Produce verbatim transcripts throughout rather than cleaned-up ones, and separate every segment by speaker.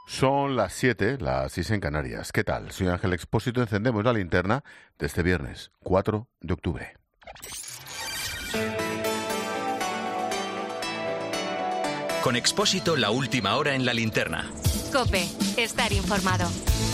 Speaker 1: Son las siete, las seis en Canarias. ¿Qué tal? Soy Ángel Expósito. Encendemos la linterna de este viernes, cuatro de octubre.
Speaker 2: Con Expósito, la última hora en la linterna.
Speaker 3: COPE, estar informado.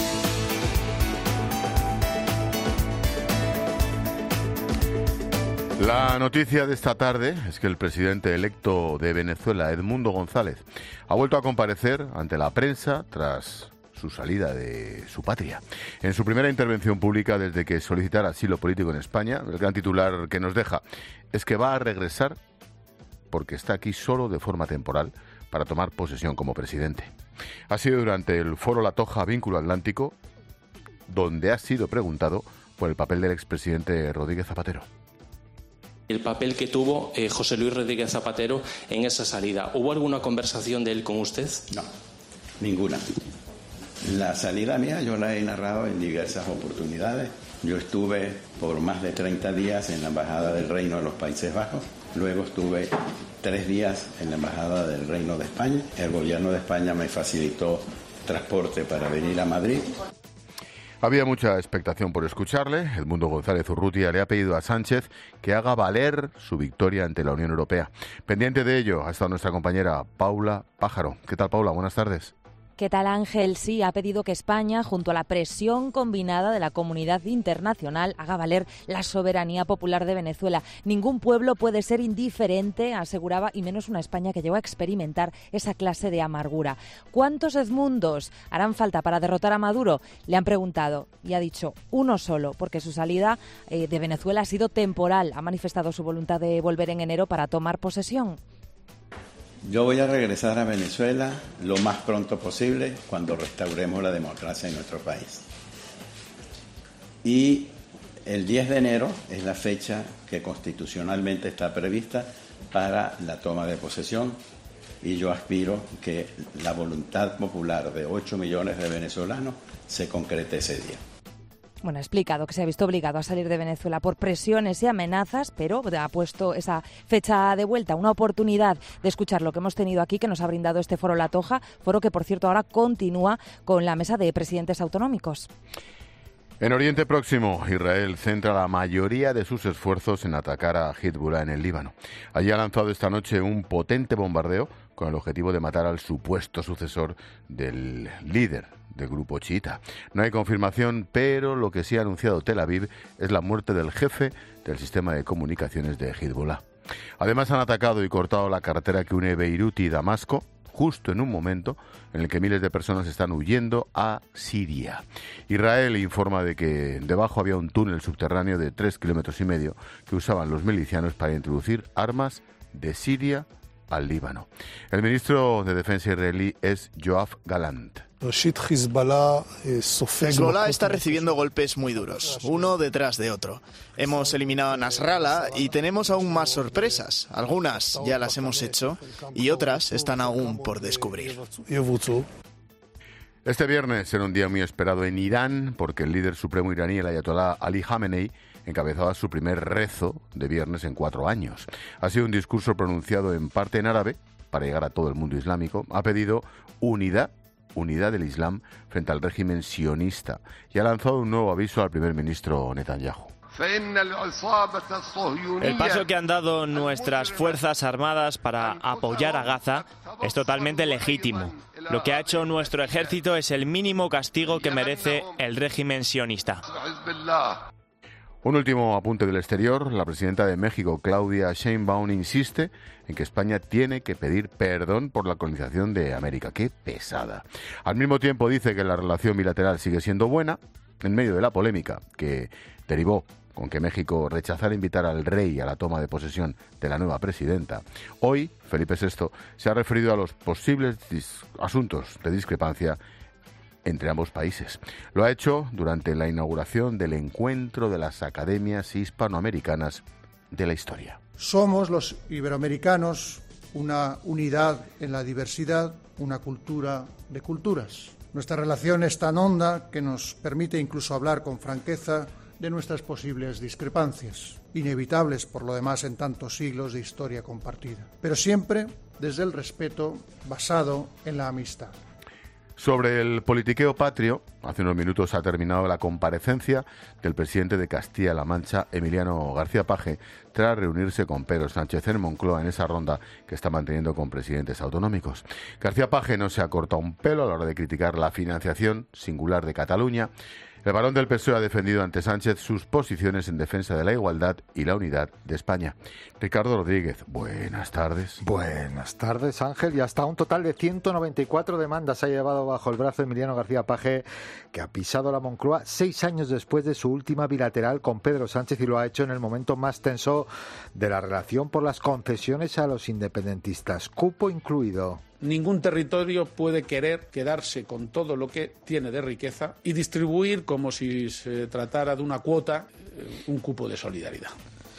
Speaker 1: La noticia de esta tarde es que el presidente electo de Venezuela, Edmundo González, ha vuelto a comparecer ante la prensa tras su salida de su patria. En su primera intervención pública desde que solicitara asilo político en España, el gran titular que nos deja es que va a regresar porque está aquí solo de forma temporal para tomar posesión como presidente. Ha sido durante el foro La Toja Vínculo Atlántico donde ha sido preguntado por el papel del expresidente Rodríguez Zapatero.
Speaker 4: El papel que tuvo eh, José Luis Rodríguez Zapatero en esa salida. ¿Hubo alguna conversación de él con usted?
Speaker 5: No, ninguna. La salida mía yo la he narrado en diversas oportunidades. Yo estuve por más de treinta días en la Embajada del Reino de los Países Bajos. Luego estuve tres días en la Embajada del Reino de España. El gobierno de España me facilitó transporte para venir a Madrid.
Speaker 1: Había mucha expectación por escucharle. Edmundo González Urrutia le ha pedido a Sánchez que haga valer su victoria ante la Unión Europea. Pendiente de ello ha estado nuestra compañera Paula Pájaro. ¿Qué tal, Paula? Buenas tardes.
Speaker 6: ¿Qué tal, Ángel? Sí, ha pedido que España, junto a la presión combinada de la comunidad internacional, haga valer la soberanía popular de Venezuela. Ningún pueblo puede ser indiferente, aseguraba, y menos una España que llegó a experimentar esa clase de amargura. ¿Cuántos Edmundos harán falta para derrotar a Maduro? Le han preguntado y ha dicho uno solo, porque su salida eh, de Venezuela ha sido temporal. Ha manifestado su voluntad de volver en enero para tomar posesión.
Speaker 5: Yo voy a regresar a Venezuela lo más pronto posible cuando restauremos la democracia en nuestro país. Y el diez de enero es la fecha que constitucionalmente está prevista para la toma de posesión y yo aspiro que la voluntad popular de ocho millones de venezolanos se concrete ese día.
Speaker 6: Bueno, ha explicado que se ha visto obligado a salir de Venezuela por presiones y amenazas, pero ha puesto esa fecha de vuelta, una oportunidad de escuchar lo que hemos tenido aquí, que nos ha brindado este foro La Toja, foro que, por cierto, ahora continúa con la mesa de presidentes autonómicos.
Speaker 1: En Oriente Próximo, Israel centra la mayoría de sus esfuerzos en atacar a Hezbollah en el Líbano. Allí ha lanzado esta noche un potente bombardeo con el objetivo de matar al supuesto sucesor del líder del grupo chiita. No hay confirmación, pero lo que sí ha anunciado Tel Aviv es la muerte del jefe del sistema de comunicaciones de Hezbollah. Además, han atacado y cortado la carretera que une Beirut y Damasco, justo en un momento en el que miles de personas están huyendo a Siria. Israel informa de que debajo había un túnel subterráneo de tres kilómetros y medio que usaban los milicianos para introducir armas de Siria al Líbano. El ministro de Defensa israelí es Yoav Gallant.
Speaker 7: Hezbollah está recibiendo golpes muy duros, uno detrás de otro. Hemos eliminado a Nasrallah y tenemos aún más sorpresas. Algunas ya las hemos hecho y otras están aún por descubrir.
Speaker 1: Este viernes era un día muy esperado en Irán porque el líder supremo iraní, el ayatolá Ali Khamenei, encabezaba su primer rezo de viernes en cuatro años. Ha sido un discurso pronunciado en parte en árabe para llegar a todo el mundo islámico. Ha pedido unidad unidad del Islam frente al régimen sionista y ha lanzado un nuevo aviso al primer ministro Netanyahu.
Speaker 8: El paso que han dado nuestras Fuerzas Armadas para apoyar a Gaza es totalmente legítimo. Lo que ha hecho nuestro ejército es el mínimo castigo que merece el régimen sionista.
Speaker 1: Un último apunte del exterior. La presidenta de México, Claudia Sheinbaum, insiste en que España tiene que pedir perdón por la colonización de América. ¡Qué pesada! Al mismo tiempo dice que la relación bilateral sigue siendo buena, en medio de la polémica que derivó con que México rechazara invitar al rey a la toma de posesión de la nueva presidenta. Hoy, Felipe sexto se ha referido a los posibles dis- asuntos de discrepancia entre ambos países. Lo ha hecho durante la inauguración del Encuentro de las Academias Hispanoamericanas de la Historia.
Speaker 9: Somos los iberoamericanos una unidad en la diversidad, una cultura de culturas. Nuestra relación es tan honda que nos permite incluso hablar con franqueza de nuestras posibles discrepancias, inevitables por lo demás en tantos siglos de historia compartida, pero siempre desde el respeto basado en la amistad.
Speaker 1: Sobre el politiqueo patrio, hace unos minutos ha terminado la comparecencia del presidente de Castilla-La Mancha, Emiliano García Paje, tras reunirse con Pedro Sánchez en Moncloa en esa ronda que está manteniendo con presidentes autonómicos. García Paje no se ha cortado un pelo a la hora de criticar la financiación singular de Cataluña. El varón del P S O E ha defendido ante Sánchez sus posiciones en defensa de la igualdad y la unidad de España. Ricardo Rodríguez, buenas tardes.
Speaker 10: Buenas tardes, Ángel. Y hasta un total de ciento noventa y cuatro demandas ha llevado bajo el brazo Emiliano García Paje, que ha pisado la Moncloa seis años después de su última bilateral con Pedro Sánchez, y lo ha hecho en el momento más tenso de la relación por las concesiones a los independentistas, cupo incluido.
Speaker 11: Ningún territorio puede querer quedarse con todo lo que tiene de riqueza y distribuir como si se tratara de una cuota, un cupo de solidaridad.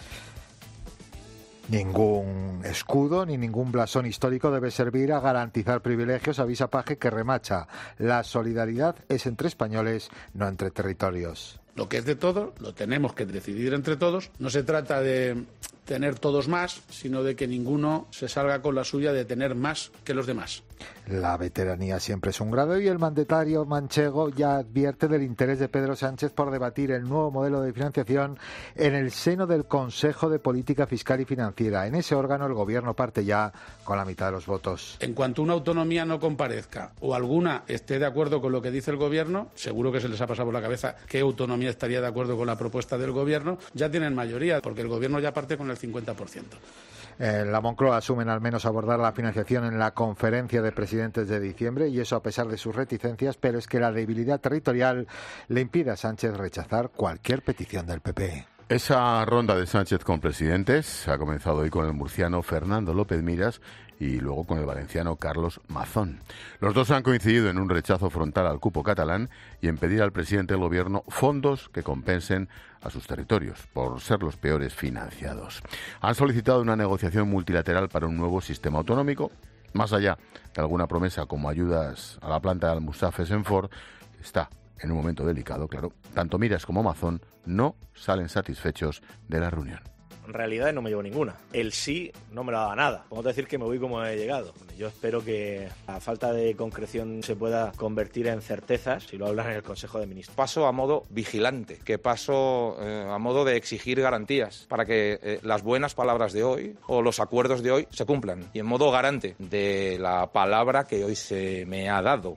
Speaker 10: Ningún escudo ni ningún blasón histórico debe servir a garantizar privilegios, avisa Paje, que remacha. La solidaridad es entre españoles, no entre territorios.
Speaker 11: Lo que es de todos, lo tenemos que decidir entre todos. No se trata de tener todos más, sino de que ninguno se salga con la suya de tener más que los demás.
Speaker 10: La veteranía siempre es un grado, y el mandatario manchego ya advierte del interés de Pedro Sánchez por debatir el nuevo modelo de financiación en el seno del Consejo de Política Fiscal y Financiera. En ese órgano el Gobierno parte ya con la mitad de los votos.
Speaker 11: En cuanto una autonomía no comparezca o alguna esté de acuerdo con lo que dice el Gobierno, seguro que se les ha pasado por la cabeza qué autonomía estaría de acuerdo con la propuesta del Gobierno, ya tienen mayoría, porque el Gobierno ya parte con el cincuenta por ciento.
Speaker 10: En la Moncloa asumen al menos abordar la financiación en la conferencia de presidentes de diciembre, y eso a pesar de sus reticencias, pero es que la debilidad territorial le impide a Sánchez rechazar cualquier petición del P P.
Speaker 1: Esa ronda de Sánchez con presidentes ha comenzado hoy con el murciano Fernando López Miras y luego con el valenciano Carlos Mazón. Los dos han coincidido en un rechazo frontal al cupo catalán y en pedir al presidente del gobierno fondos que compensen a sus territorios por ser los peores financiados. Han solicitado una negociación multilateral para un nuevo sistema autonómico. Más allá de alguna promesa como ayudas a la planta de Almusafes en Ford, está en un momento delicado, claro. Tanto Miras como Mazón no salen satisfechos de la reunión.
Speaker 12: En realidad no me llevo ninguna. El sí no me lo da nada. Podemos decir que me voy como he llegado. Yo espero que la falta de concreción se pueda convertir en certezas si lo hablan en el Consejo de Ministros.
Speaker 13: Paso a modo vigilante, que paso eh, a modo de exigir garantías para que eh, las buenas palabras de hoy o los acuerdos de hoy se cumplan. Y en modo garante de la palabra que hoy se me ha dado.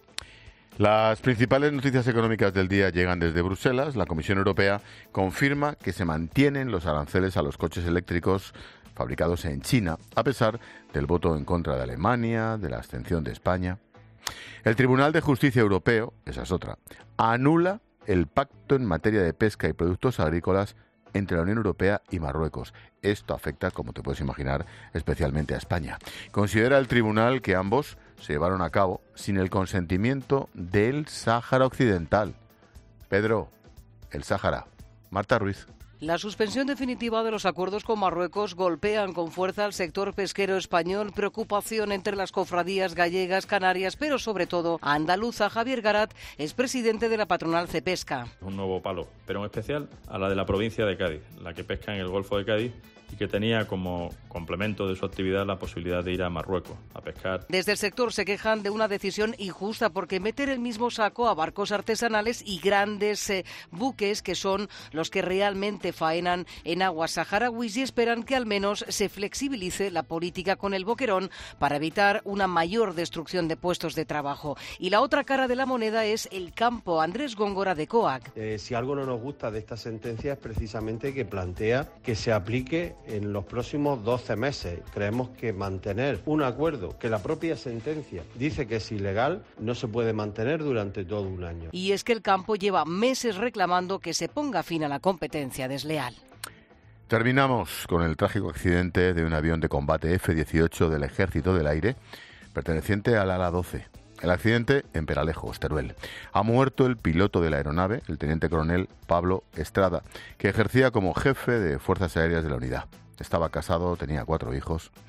Speaker 1: Las principales noticias económicas del día llegan desde Bruselas. La Comisión Europea confirma que se mantienen los aranceles a los coches eléctricos fabricados en China, a pesar del voto en contra de Alemania, de la abstención de España. El Tribunal de Justicia Europeo, esa es otra, anula el pacto en materia de pesca y productos agrícolas entre la Unión Europea y Marruecos. Esto afecta, como te puedes imaginar, especialmente a España. Considera el tribunal que ambos se llevaron a cabo sin el consentimiento del Sáhara Occidental. Pedro, el Sáhara. Marta Ruiz.
Speaker 14: La suspensión definitiva de los acuerdos con Marruecos golpean con fuerza al sector pesquero español, preocupación entre las cofradías gallegas, canarias, pero sobre todo a andaluza. Javier Garat es presidente de la patronal Cepesca.
Speaker 15: Un nuevo palo, pero en especial a la de la provincia de Cádiz, la que pesca en el Golfo de Cádiz y que tenía como complemento de su actividad la posibilidad de ir a Marruecos a pescar.
Speaker 14: Desde el sector se quejan de una decisión injusta porque meter el mismo saco a barcos artesanales y grandes eh, buques que son los que realmente faenan en aguas saharauis, y esperan que al menos se flexibilice la política con el boquerón para evitar una mayor destrucción de puestos de trabajo. Y la otra cara de la moneda es el campo. Andrés Góngora de COAC.
Speaker 16: Eh, si algo no nos gusta de esta sentencia es precisamente que plantea que se aplique en los próximos doce meses. Creemos que mantener un acuerdo que la propia sentencia dice que es ilegal no se puede mantener durante todo un año.
Speaker 14: Y es que el campo lleva meses reclamando que se ponga fin a la competencia desleal.
Speaker 1: Terminamos con el trágico accidente de un avión de combate F dieciocho del Ejército del Aire, perteneciente al ala doce. El accidente en Peralejos, Teruel. Ha muerto el piloto de la aeronave, el teniente coronel Pablo Estrada, que ejercía como jefe de Fuerzas Aéreas de la unidad. Estaba casado, tenía cuatro hijos.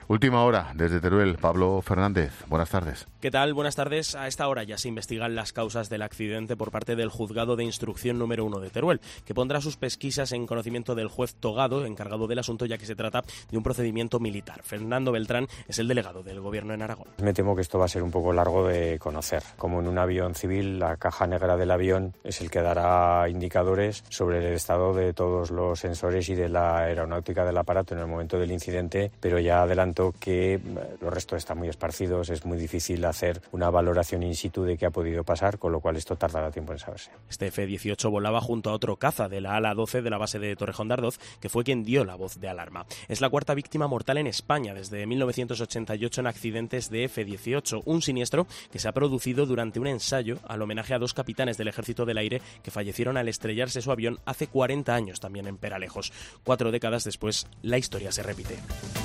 Speaker 1: Última hora, desde Teruel, Pablo Fernández. Buenas tardes.
Speaker 17: ¿Qué tal? Buenas tardes. A esta hora ya se investigan las causas del accidente por parte del Juzgado de Instrucción número uno de Teruel, que pondrá sus pesquisas en conocimiento del juez Togado, encargado del asunto, ya que se trata de un procedimiento militar. Fernando Beltrán es el delegado del Gobierno en Aragón.
Speaker 18: Me temo que esto va a ser un poco largo de conocer. Como en un avión civil, la caja negra del avión es el que dará indicadores sobre el estado de todos los sensores y de la aeronáutica del aparato en el momento del incidente, pero ya adelanto que los restos están muy esparcidos, es muy difícil hacer una valoración in situ de qué ha podido pasar, con lo cual esto tardará tiempo en saberse.
Speaker 17: Este F dieciocho volaba junto a otro caza de la ala doce de la base de Torrejón de Ardoz, que fue quien dio la voz de alarma. Es la cuarta víctima mortal en España desde mil novecientos ochenta y ocho en accidentes de F dieciocho, un siniestro que se ha producido durante un ensayo al homenaje a dos capitanes del Ejército del Aire que fallecieron al estrellarse su avión hace cuarenta años también en Peralejos. Cuatro décadas después, la historia se repite.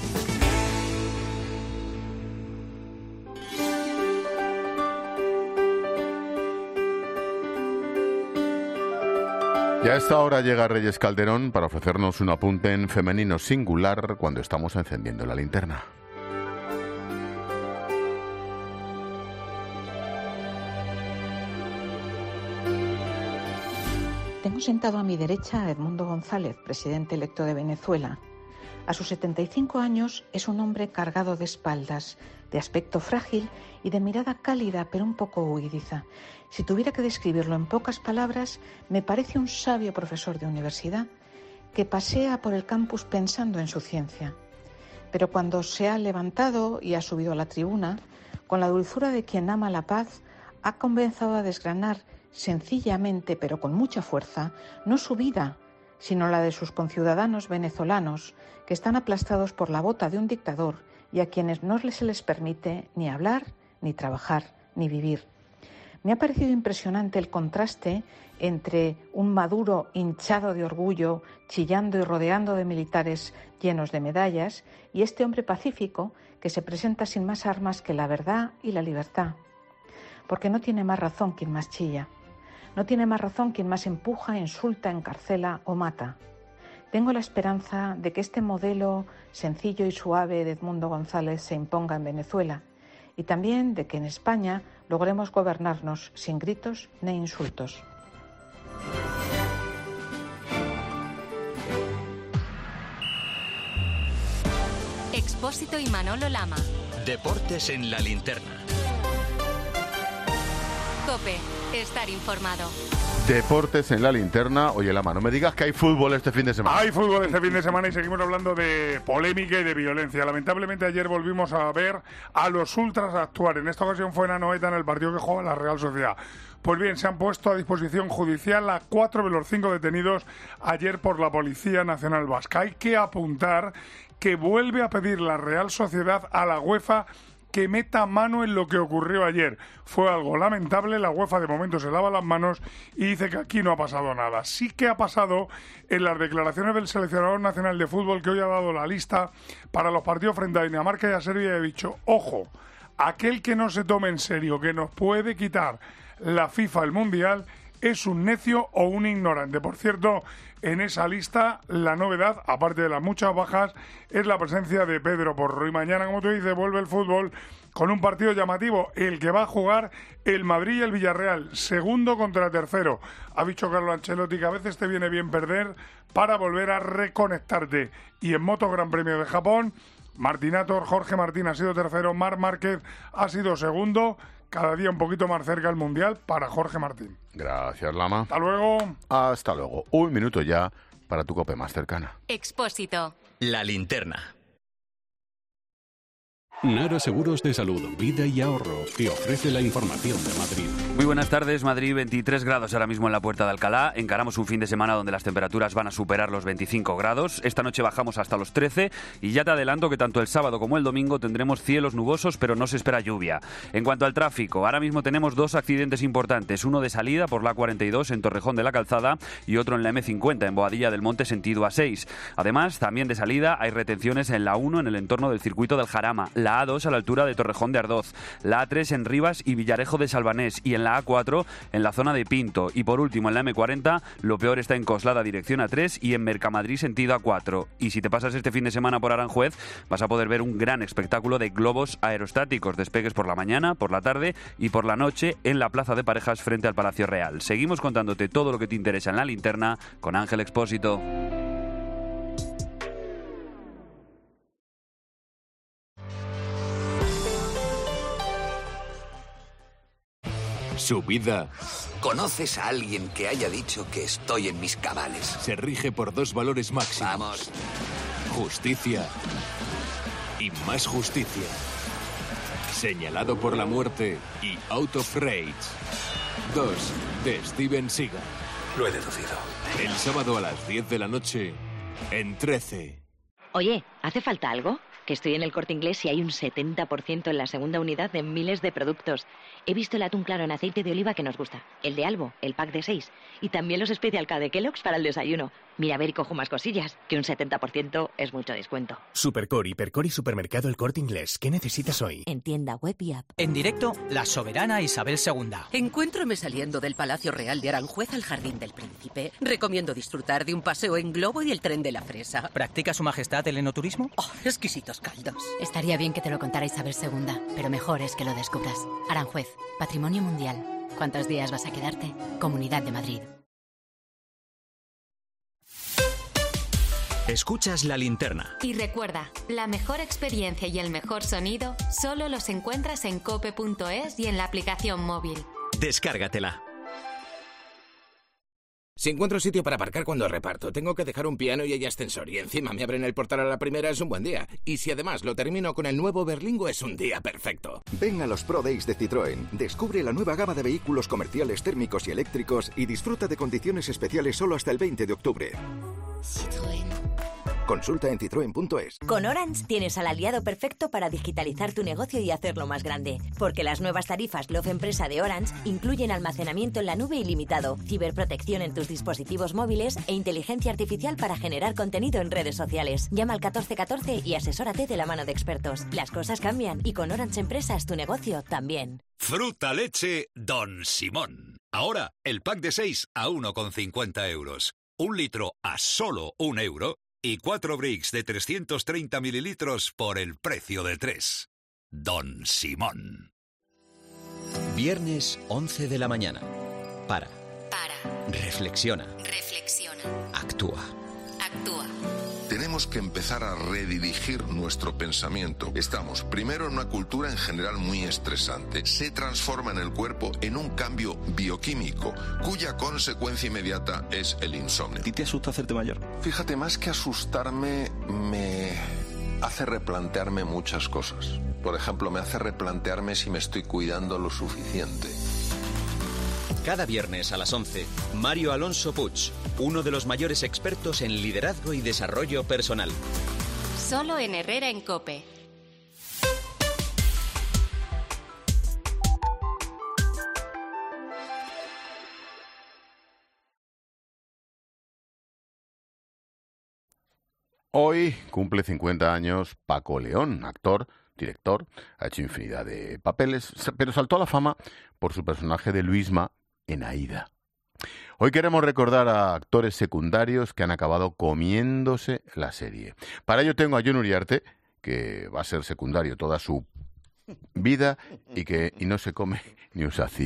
Speaker 1: Y a esta hora llega Reyes Calderón para ofrecernos un apunte en femenino singular cuando estamos encendiendo la linterna.
Speaker 19: Tengo sentado a mi derecha a Edmundo González, presidente electo de Venezuela. A sus setenta y cinco años es un hombre cargado de espaldas, de aspecto frágil y de mirada cálida pero un poco huidiza. Si tuviera que describirlo en pocas palabras, me parece un sabio profesor de universidad que pasea por el campus pensando en su ciencia. Pero cuando se ha levantado y ha subido a la tribuna, con la dulzura de quien ama la paz, ha comenzado a desgranar sencillamente pero con mucha fuerza, no su vida, sino la de sus conciudadanos venezolanos que están aplastados por la bota de un dictador y a quienes no se les permite ni hablar, ni trabajar, ni vivir. Me ha parecido impresionante el contraste entre un Maduro hinchado de orgullo, chillando y rodeando de militares llenos de medallas, y este hombre pacífico que se presenta sin más armas que la verdad y la libertad. Porque no tiene más razón quien más chilla. No tiene más razón quien más empuja, insulta, encarcela o mata. Tengo la esperanza de que este modelo sencillo y suave de Edmundo González se imponga en Venezuela y también de que en España logremos gobernarnos sin gritos ni insultos.
Speaker 3: Expósito y Manolo Lama.
Speaker 2: Deportes en la linterna.
Speaker 3: COPE. Estar informado.
Speaker 1: Deportes en la linterna. Oye, Lama, no me digas que hay fútbol este fin de semana.
Speaker 20: Hay fútbol este fin de semana y seguimos hablando de polémica y de violencia. Lamentablemente ayer volvimos a ver a los ultras actuar. En esta ocasión fue en Anoeta, en el partido que juega la Real Sociedad. Pues bien, se han puesto a disposición judicial a cuatro de los cinco detenidos ayer por la Policía Nacional Vasca. Hay que apuntar que vuelve a pedir la Real Sociedad a la UEFA que meta mano en lo que ocurrió ayer. Fue algo lamentable, la UEFA de momento se lava las manos y dice que aquí no ha pasado nada. Sí que ha pasado en las declaraciones del seleccionador nacional de fútbol, que hoy ha dado la lista para los partidos frente a Dinamarca y a Serbia, y ha dicho, ojo, aquel que no se tome en serio que nos puede quitar la FIFA el Mundial es un necio o un ignorante. Por cierto, en esa lista la novedad, aparte de las muchas bajas, es la presencia de Pedro Porro. Y mañana, como tú dices, vuelve el fútbol con un partido llamativo, el que va a jugar el Madrid y el Villarreal, segundo contra tercero. Ha dicho Carlo Ancelotti que a veces te viene bien perder para volver a reconectarte. Y en Moto Gran Premio de Japón, Martinator, Jorge Martín ha sido tercero, Marc Márquez ha sido segundo. Cada día un poquito más cerca el Mundial para Jorge Martín.
Speaker 1: Gracias, Lama.
Speaker 20: Hasta luego.
Speaker 1: Hasta luego. Un minuto ya para tu COPE más cercana.
Speaker 3: Expósito.
Speaker 2: La linterna.
Speaker 21: Nara Seguros de Salud, Vida y Ahorro, que ofrece la información de Madrid.
Speaker 22: Muy buenas tardes. Madrid, veintitrés grados ahora mismo en la Puerta de Alcalá. Encaramos un fin de semana donde las temperaturas van a superar los veinticinco grados. Esta noche bajamos hasta los trece y ya te adelanto que tanto el sábado como el domingo tendremos cielos nubosos, pero no se espera lluvia. En cuanto al tráfico, ahora mismo tenemos dos accidentes importantes. Uno de salida por la cuarenta y dos en Torrejón de la Calzada y otro en la eme cincuenta en Boadilla del Monte sentido A seis. Además, también de salida hay retenciones en la uno en el entorno del circuito del Jarama. La la A dos a la altura de Torrejón de Ardoz, la A tres en Rivas y Villarejo de Salvanés y en la A cuatro en la zona de Pinto. Y por último, en la eme cuarenta, lo peor está en Coslada, dirección A tres, y en Mercamadrid, sentido A cuatro. Y si te pasas este fin de semana por Aranjuez, vas a poder ver un gran espectáculo de globos aerostáticos, despegues por la mañana, por la tarde y por la noche en la Plaza de Parejas frente al Palacio Real. Seguimos contándote todo lo que te interesa en la linterna con Ángel Expósito.
Speaker 4: Su vida
Speaker 5: ¿Conoces a alguien que haya dicho que estoy en mis cabales?
Speaker 4: se rige por dos valores máximos.
Speaker 5: Vamos.
Speaker 4: Justicia y más justicia. Señalado por la muerte y Out of Rage. dos de Steven Seagal.
Speaker 5: Lo he deducido.
Speaker 4: El sábado a las diez de la noche en trece.
Speaker 23: Oye, ¿hace falta algo? Que estoy en el Corte Inglés y hay un setenta por ciento en la segunda unidad de miles de productos. He visto el atún claro en aceite de oliva que nos gusta, el de Albo, el pack de seis, y también los Special K de Kellogg's para el desayuno. Mira a ver y cojo más cosillas, que un setenta por ciento es mucho descuento.
Speaker 24: Supercore, Hipercore y Supermercado El Corte Inglés. ¿Qué necesitas hoy?
Speaker 23: En tienda web y app.
Speaker 25: En directo, la soberana Isabel segunda.
Speaker 26: Encuéntrame saliendo del Palacio Real de Aranjuez al Jardín del Príncipe. Recomiendo disfrutar de un paseo en globo y el tren de la fresa.
Speaker 25: ¿Practica su majestad el enoturismo?
Speaker 26: Oh, exquisitos caldos.
Speaker 27: Estaría bien que te lo contara Isabel segunda, pero mejor es que lo descubras. Aranjuez, Patrimonio Mundial. ¿Cuántos días vas a quedarte? Comunidad de Madrid.
Speaker 2: Escuchas la linterna.
Speaker 3: Y recuerda, la mejor experiencia y el mejor sonido solo los encuentras en cope punto es y en la aplicación móvil.
Speaker 2: Descárgatela.
Speaker 28: Si encuentro sitio para aparcar cuando reparto, tengo que dejar un piano y hay ascensor, y encima me abren el portal a la primera, es un buen día. Y si además lo termino con el nuevo Berlingo, es un día perfecto.
Speaker 29: Ven a los Pro Days de Citroën. Descubre la nueva gama de vehículos comerciales térmicos y eléctricos y disfruta de condiciones especiales solo hasta el veinte de octubre.
Speaker 27: Citroën.
Speaker 29: Consulta en citroen punto es.
Speaker 23: Con Orange tienes al aliado perfecto para digitalizar tu negocio y hacerlo más grande. Porque las nuevas tarifas Love Empresa de Orange incluyen almacenamiento en la nube ilimitado, ciberprotección en tus dispositivos móviles e inteligencia artificial para generar contenido en redes sociales. Llama al catorce catorce y asesórate de la mano de expertos. Las cosas cambian y con Orange Empresas tu negocio también.
Speaker 30: Fruta leche Don Simón. Ahora el pack de seis a uno con cincuenta euros. Un litro a solo un euro. Y cuatro bricks de trescientos treinta mililitros por el precio de tres. Don Simón.
Speaker 2: Viernes once de la mañana. Para.
Speaker 3: Para.
Speaker 2: Reflexiona.
Speaker 3: Reflexiona.
Speaker 2: Actúa.
Speaker 3: Actúa.
Speaker 31: Tenemos que empezar a redirigir nuestro pensamiento. Estamos, primero, en una cultura en general muy estresante. Se transforma en el cuerpo en un cambio bioquímico, cuya consecuencia inmediata es el insomnio.
Speaker 32: ¿A ti te asusta hacerte mayor?
Speaker 31: Fíjate, más que asustarme, me hace replantearme muchas cosas. Por ejemplo, me hace replantearme si me estoy cuidando lo suficiente.
Speaker 2: Cada viernes a las once, Mario Alonso Puig, uno de los mayores expertos en liderazgo y desarrollo personal.
Speaker 3: Solo en Herrera en Cope.
Speaker 1: Hoy cumple cincuenta años Paco León, actor, director, ha hecho infinidad de papeles, pero saltó a la fama por su personaje de Luisma en Aída. Hoy queremos recordar a actores secundarios que han acabado comiéndose la serie. Para ello tengo a Jon Uriarte, que va a ser secundario toda su vida y que y no se come ni un saci.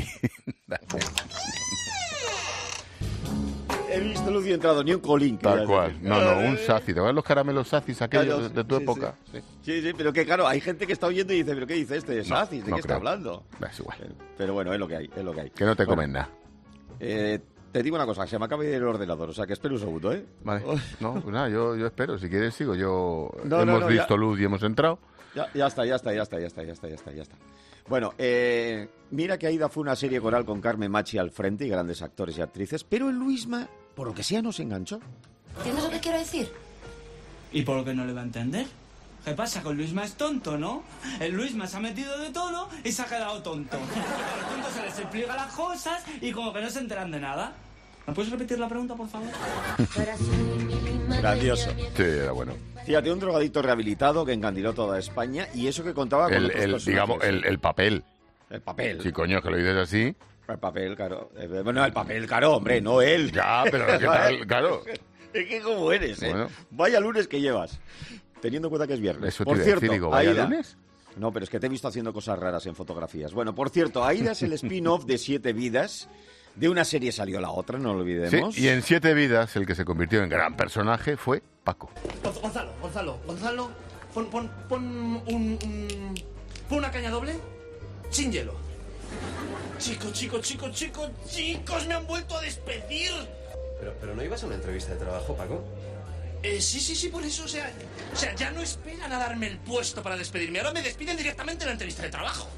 Speaker 33: He visto luz y entrado, ni un colín.
Speaker 1: Tal cual. No, no, un saci. ¿Te acuerdas los caramelos sacis aquellos
Speaker 33: Claro,
Speaker 1: de, de tu
Speaker 33: sí,
Speaker 1: época?
Speaker 33: Sí. Sí, sí, pero que claro, hay gente que está oyendo y dice, ¿pero qué dice este? ¿Sacis? ¿De
Speaker 1: no
Speaker 33: qué está
Speaker 1: creo.
Speaker 33: hablando?
Speaker 1: Es igual.
Speaker 33: Pero bueno, es lo que hay, es lo que hay.
Speaker 1: Que no te
Speaker 33: Bueno,
Speaker 1: comen nada.
Speaker 33: Eh, te digo una cosa, se me acaba de ir el ordenador, o sea que espero un segundo, ¿eh?
Speaker 1: Vale. No, pues nada, yo, yo espero. Si quieres sigo. Yo
Speaker 33: No, no,
Speaker 1: hemos
Speaker 33: no,
Speaker 1: visto
Speaker 33: ya.
Speaker 1: luz y hemos entrado.
Speaker 33: Ya, ya está, ya está, ya está, ya está, ya está, ya está, ya está. Bueno, eh, mira que Aída fue una serie coral con Carmen Machi al frente y grandes actores y actrices, pero el Luisma, por lo que sea, nos enganchó.
Speaker 34: ¿Entiendes lo que quiero decir?
Speaker 35: ¿Y por qué no le va a entender? ¿Qué pasa? Que el Luisma es tonto, ¿no? El Luisma se ha metido de todo y se ha quedado tonto. A los tontos se les explica las cosas y como que no se enteran de nada. ¿Me puedes repetir la pregunta, por favor?
Speaker 33: Grandioso.
Speaker 1: Sí, era bueno.
Speaker 33: Fíjate, un drogadicto rehabilitado que encandiló toda España y eso que contaba con
Speaker 1: El,
Speaker 33: otros
Speaker 1: el,
Speaker 33: personajes.
Speaker 1: digamos, el, el papel.
Speaker 33: El papel.
Speaker 1: Sí, coño, que lo dices así.
Speaker 33: El papel, claro. Eh, Bueno, el papel, claro, hombre, no él.
Speaker 1: Ya, pero ¿qué tal? Claro.
Speaker 33: Es que como eres, ¿eh?
Speaker 1: Bueno.
Speaker 33: Vaya lunes que llevas. Teniendo en cuenta que es viernes.
Speaker 1: Eso te
Speaker 33: Por
Speaker 1: iba a
Speaker 33: cierto,
Speaker 1: decir, digo, ¿vaya
Speaker 33: Aida.
Speaker 1: lunes?
Speaker 33: No, pero es que te he visto haciendo cosas raras en fotografías. Bueno, por cierto, Aida es el spin-off de Siete Vidas. De una serie salió la otra, no lo olvidemos.
Speaker 1: Sí, y en Siete Vidas el que se convirtió en gran personaje fue Paco.
Speaker 6: Gonzalo, Gonzalo, Gonzalo, pon, pon, pon un, un- pon una caña doble sin hielo. Chicos, chicos, chicos, chicos, chicos, me han vuelto a despedir.
Speaker 7: Pero, pero ¿no ibas a una entrevista de trabajo, Paco?
Speaker 6: Eh, sí, sí, sí, por eso, o sea, o sea, ya no esperan a darme el puesto para despedirme, ahora me despiden directamente en la entrevista de trabajo.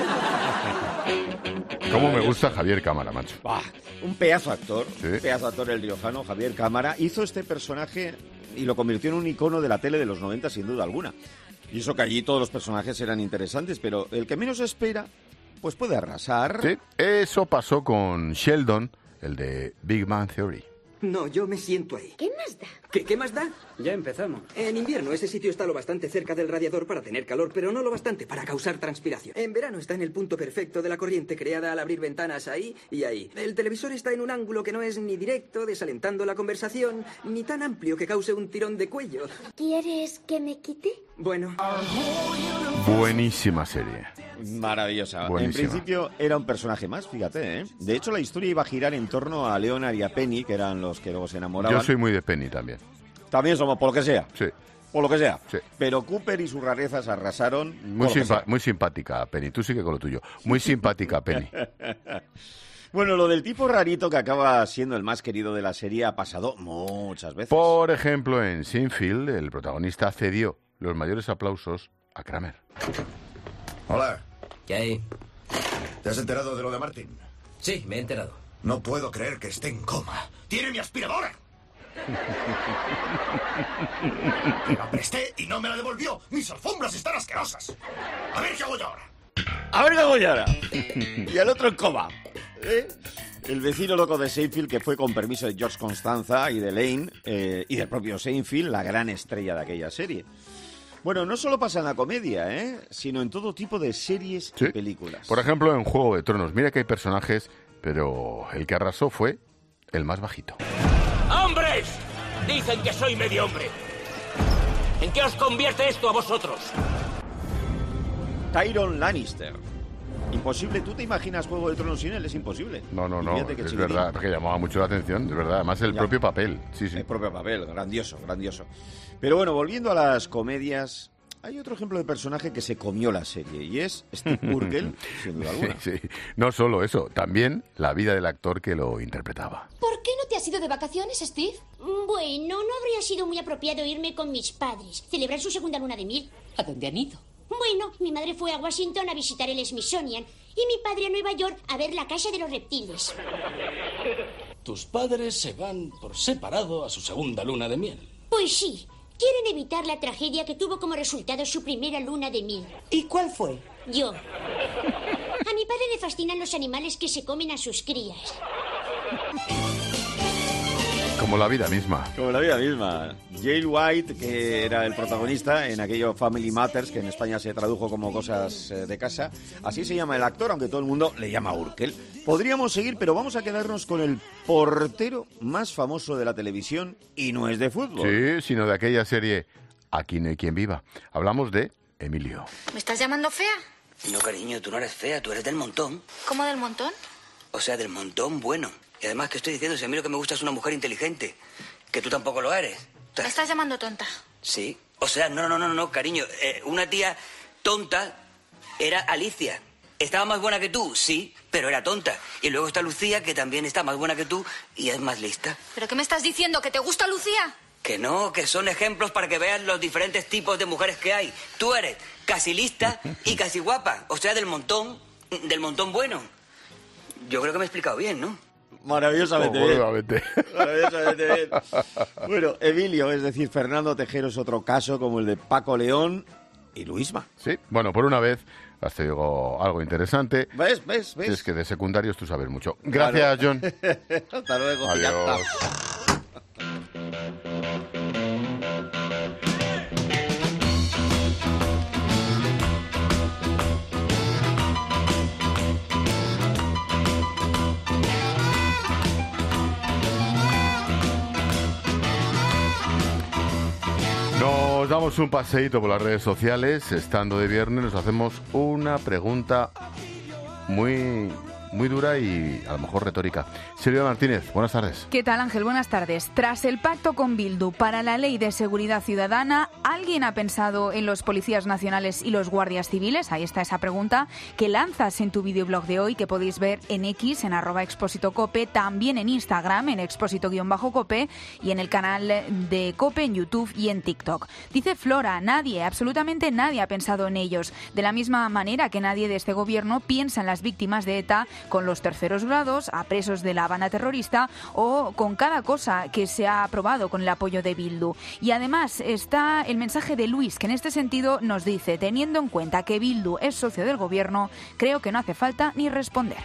Speaker 1: ¿Cómo me gusta Javier Cámara, macho?
Speaker 33: Bah, un pedazo actor,
Speaker 1: Sí.
Speaker 33: un pedazo actor el riojano, Javier Cámara, hizo este personaje y lo convirtió en un icono de la tele de los noventa, sin duda alguna. Y eso que allí todos los personajes eran interesantes, pero el que menos espera, pues puede arrasar.
Speaker 1: Sí, eso pasó con Sheldon, el de Big Bang Theory.
Speaker 8: No, yo me siento ahí.
Speaker 9: ¿Qué más da?
Speaker 8: ¿Qué, qué más da? Ya empezamos. En invierno ese sitio está lo bastante cerca del radiador para tener calor, pero no lo bastante para causar transpiración. En verano está en el punto perfecto de la corriente creada al abrir ventanas ahí y ahí. El televisor está en un ángulo que no es ni directo, desalentando la conversación, ni tan amplio que cause un tirón de cuello.
Speaker 9: ¿Quieres que me quite?
Speaker 8: Bueno.
Speaker 1: Buenísima serie.
Speaker 33: Maravillosa.
Speaker 1: Buenísima.
Speaker 33: En principio era un personaje más, fíjate, ¿eh? De hecho, la historia iba a girar en torno a Leonard y a Penny, que eran los que luego se enamoraban.
Speaker 1: Yo soy muy de Penny también.
Speaker 33: También somos, por lo que sea.
Speaker 1: Sí.
Speaker 33: Por lo que sea.
Speaker 1: Sí.
Speaker 33: Pero Cooper y sus rarezas arrasaron.
Speaker 1: Muy,
Speaker 33: por lo que
Speaker 1: simpa-
Speaker 33: sea.
Speaker 1: muy simpática, Penny. Tú sigue con lo tuyo. Muy simpática, Penny.
Speaker 33: Bueno, lo del tipo rarito que acaba siendo el más querido de la serie ha pasado muchas veces.
Speaker 1: Por ejemplo, en Seinfeld, el protagonista cedió los mayores aplausos a Kramer.
Speaker 10: Hola. ¿Qué hay? ¿Te has enterado de lo de Martin?
Speaker 11: Sí, me he enterado.
Speaker 10: No puedo creer que esté en coma. ¡Tiene mi aspiradora! Que la presté y no me la devolvió. ¡Mis alfombras están asquerosas! A ver qué hago yo ahora.
Speaker 33: A ver qué hago yo ahora. Y el otro en coma. ¿Eh? El vecino loco de Seinfeld, que fue con permiso de George Constanza y de Lane, eh, y del propio Seinfeld, la gran estrella de aquella serie. Bueno, no solo pasa en la comedia, ¿eh? Sino en todo tipo de series
Speaker 1: Sí.
Speaker 33: y películas.
Speaker 1: Por ejemplo, en Juego de Tronos. Mira que hay personajes, pero el que arrasó fue el más bajito.
Speaker 12: ¡Hombres! Dicen que soy medio hombre. ¿En qué os convierte esto a vosotros?
Speaker 33: Tyrion Lannister. Imposible, ¿tú te imaginas Juego de Tronos sin él? Es imposible.
Speaker 1: No, no,
Speaker 33: Y
Speaker 1: no,
Speaker 33: fíjate que
Speaker 1: es
Speaker 33: chiquitín.
Speaker 1: verdad, porque llamaba mucho la atención, es verdad. Además, el
Speaker 33: Ya.
Speaker 1: propio papel. Sí, sí.
Speaker 33: El propio papel, grandioso, grandioso. Pero bueno, volviendo a las comedias, hay otro ejemplo de personaje que se comió la serie y es Steve Urkel, sin duda alguna.
Speaker 1: Sí, sí. No solo eso, también la vida del actor que lo interpretaba.
Speaker 9: ¿Por qué no te has ido de vacaciones, Steve?
Speaker 13: Bueno, no habría sido muy apropiado irme con mis padres. Celebrar su segunda luna de miel.
Speaker 9: ¿A dónde han ido?
Speaker 13: Bueno, mi madre fue a Washington a visitar el Smithsonian y mi padre a Nueva York a ver la Casa de los Reptiles.
Speaker 6: Tus padres se van por separado a su segunda luna de miel.
Speaker 13: Pues sí, quieren evitar la tragedia que tuvo como resultado su primera luna de miel.
Speaker 9: ¿Y cuál fue?
Speaker 13: Yo. A mi padre le fascinan los animales que se comen a sus crías.
Speaker 1: Como la vida misma.
Speaker 33: Como la vida misma. Jay White, que era el protagonista en aquello Family Matters, que en España se tradujo como Cosas eh, de Casa. Así se llama el actor, aunque todo el mundo le llama Urkel. Podríamos seguir, pero vamos a quedarnos con el portero más famoso de la televisión y no es de fútbol.
Speaker 1: Sí, sino de aquella serie Aquí no hay quien viva. Hablamos de Emilio.
Speaker 9: ¿Me estás llamando fea?
Speaker 5: No, cariño, tú no eres fea, tú eres del montón.
Speaker 9: ¿Cómo del montón?
Speaker 5: O sea, del montón bueno. Y además, que estoy diciendo? Si a mí lo que me gusta es una mujer inteligente. Que tú tampoco lo eres.
Speaker 9: ¿Me estás llamando tonta?
Speaker 5: Sí. O sea, no, no, no, no, cariño. Eh, una tía tonta era Alicia. ¿Estaba más buena que tú? Sí, pero era tonta. Y luego está Lucía, que también está más buena que tú y es más lista.
Speaker 9: ¿Pero qué me estás diciendo? ¿Que te gusta Lucía?
Speaker 5: Que no, que son ejemplos para que veas los diferentes tipos de mujeres que hay. Tú eres casi lista y casi guapa. O sea, del montón, del montón bueno. Yo creo que me he explicado bien, ¿no?
Speaker 33: Maravillosamente
Speaker 1: Oh,
Speaker 33: bien.
Speaker 1: buenamente.
Speaker 33: Maravillosamente bien. Bueno, Emilio, es decir, Fernando Tejero es otro caso como el de Paco León y Luisma.
Speaker 1: Sí, bueno, por una vez has tenido algo interesante.
Speaker 33: ¿Ves? ¿Ves? ¿Ves?
Speaker 1: Es que de secundarios tú sabes mucho. Gracias,
Speaker 33: Claro.
Speaker 1: John.
Speaker 33: Hasta luego.
Speaker 1: Adiós.
Speaker 33: Ya está.
Speaker 1: Nos damos un paseíto por las redes sociales. Estando de viernes nos hacemos una pregunta muy... muy dura y a lo mejor retórica. Silvia Martínez, buenas tardes.
Speaker 4: ¿Qué tal, Ángel? Buenas tardes. Tras el pacto con Bildu para la Ley de Seguridad Ciudadana, ¿alguien ha pensado en los policías nacionales y los guardias civiles? Ahí está esa pregunta que lanzas en tu videoblog de hoy, que podéis ver en X, en arroba Expósito Cope, también en Instagram, en Expósito-Cope, y en el canal de Cope en YouTube y en TikTok. Dice Flora, nadie, absolutamente nadie ha pensado en ellos. De la misma manera que nadie de este gobierno piensa en las víctimas de ETA, con los terceros grados, a presos de la Habana terrorista o con cada cosa que se ha aprobado con el apoyo de Bildu. Y además está el mensaje de Luis, que en este sentido nos dice, teniendo en cuenta que Bildu es socio del gobierno, creo que no hace falta ni responder.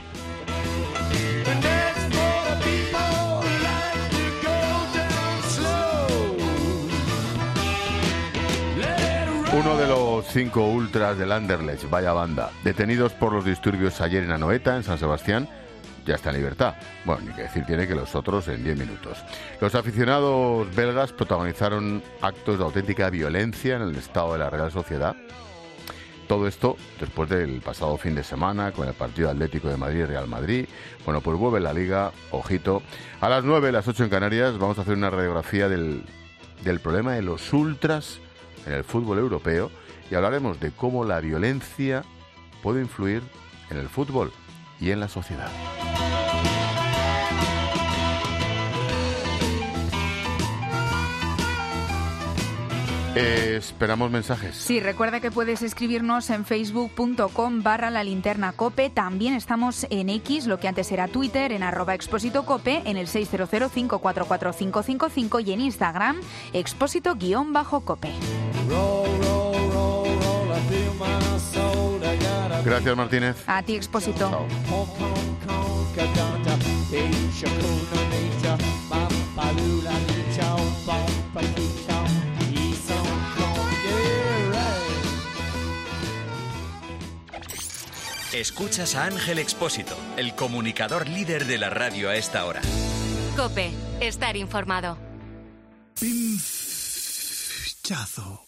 Speaker 1: Uno de los cinco ultras del Anderlecht, vaya banda, detenidos por los disturbios ayer en Anoeta, en San Sebastián, ya está en libertad. Bueno, ni que decir tiene que los otros en diez minutos. Los aficionados belgas protagonizaron actos de auténtica violencia en el estado de la Real Sociedad. Todo esto después del pasado fin de semana con el partido Atlético de Madrid y Real Madrid. Bueno, pues vuelve la Liga, ojito. A las nueve, las ocho en Canarias, vamos a hacer una radiografía del, del problema de los ultras en el fútbol europeo y hablaremos de cómo la violencia puede influir en el fútbol y en la sociedad. Eh, esperamos mensajes.
Speaker 4: Sí, recuerda que puedes escribirnos en facebook.com barra la linterna cope. También estamos en X, lo que antes era Twitter, en arroba Expósito Cope, en el seis cero cero, cinco cuatro cuatro, cinco cinco cinco y en Instagram, Expósito-Cope.
Speaker 1: Gracias, Martínez.
Speaker 4: A ti, Expósito. Chao.
Speaker 2: Escuchas a Ángel Expósito, el comunicador líder de la radio a esta hora.
Speaker 3: COPE, estar informado.
Speaker 10: Pinchazo.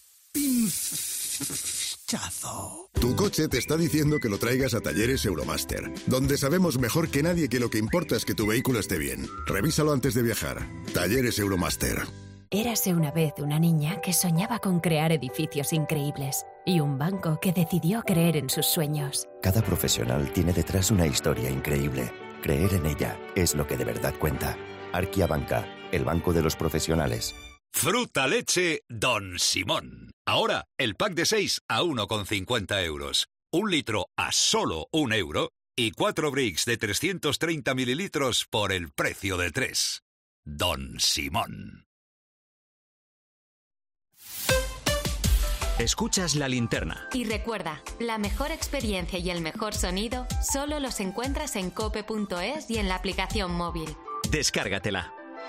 Speaker 10: Pinchazo.
Speaker 11: Tu coche te está diciendo que lo traigas a Talleres Euromaster, donde sabemos mejor que nadie que lo que importa es que tu vehículo esté bien. Revísalo antes de viajar. Talleres Euromaster.
Speaker 23: Érase una vez una niña que soñaba con crear edificios increíbles y un banco que decidió creer en sus sueños.
Speaker 14: Cada profesional tiene detrás una historia increíble. Creer en ella es lo que de verdad cuenta. Arquia Banca, el banco de los profesionales.
Speaker 30: Fruta leche Don Simón. Ahora, el pack de seis a uno con cincuenta euros. Un litro a solo un euro y cuatro bricks de trescientos treinta mililitros por el precio de tres. Don Simón.
Speaker 2: Escuchas La Linterna.
Speaker 3: Y recuerda, la mejor experiencia y el mejor sonido solo los encuentras en cope punto es y en la aplicación móvil.
Speaker 2: Descárgatela.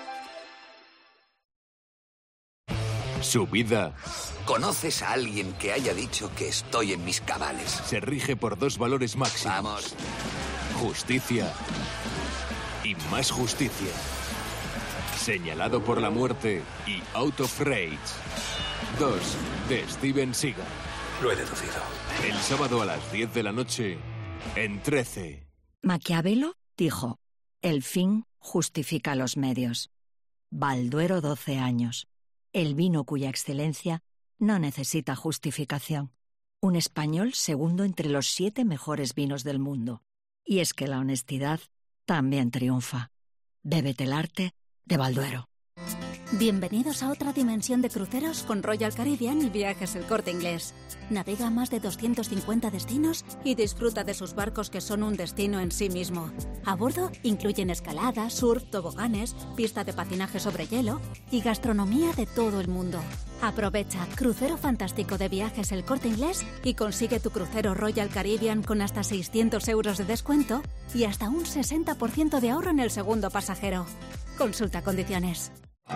Speaker 15: Su vida
Speaker 16: ¿Conoces a alguien que haya dicho que estoy en mis cabales?
Speaker 15: se rige por dos valores máximos.
Speaker 16: Vamos.
Speaker 15: Justicia y más justicia. Señalado por la muerte y Out of Rage. dos de Steven Seagal.
Speaker 16: Lo he deducido.
Speaker 15: El sábado a las diez de la noche en trece.
Speaker 23: Maquiavelo dijo, el fin justifica los medios. Balduero doce años. El vino cuya excelencia no necesita justificación. Un español segundo entre los siete mejores vinos del mundo. Y es que la honestidad también triunfa. Bébete el arte de Balduero.
Speaker 17: Bienvenidos a otra dimensión de cruceros con Royal Caribbean y Viajes El Corte Inglés. Navega a más de doscientos cincuenta destinos y disfruta de sus barcos que son un destino en sí mismo. A bordo incluyen escalada, surf, toboganes, pista de patinaje sobre hielo y gastronomía de todo el mundo. Aprovecha Crucero Fantástico de Viajes El Corte Inglés y consigue tu crucero Royal Caribbean con hasta seiscientos euros de descuento y hasta un sesenta por ciento de ahorro en el segundo pasajero. Consulta condiciones.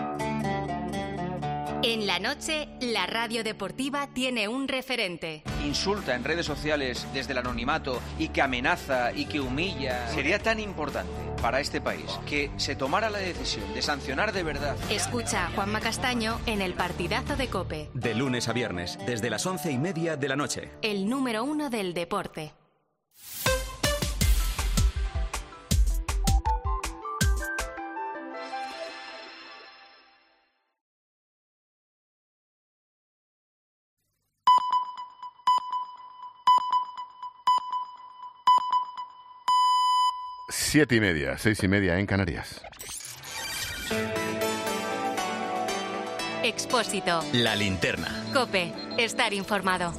Speaker 3: En la noche, la radio deportiva tiene un referente.
Speaker 18: Insulta en redes sociales desde el anonimato y que amenaza y que humilla. ¿Sería tan importante para este país que se tomara la decisión de sancionar de verdad.
Speaker 3: Escucha a Juanma Castaño en El Partidazo de COPE.
Speaker 2: De lunes a viernes, desde las once y media de la noche.
Speaker 3: El número uno del deporte.
Speaker 1: Siete y media, seis y media en Canarias.
Speaker 3: Expósito.
Speaker 2: La linterna.
Speaker 3: COPE. Estar informado.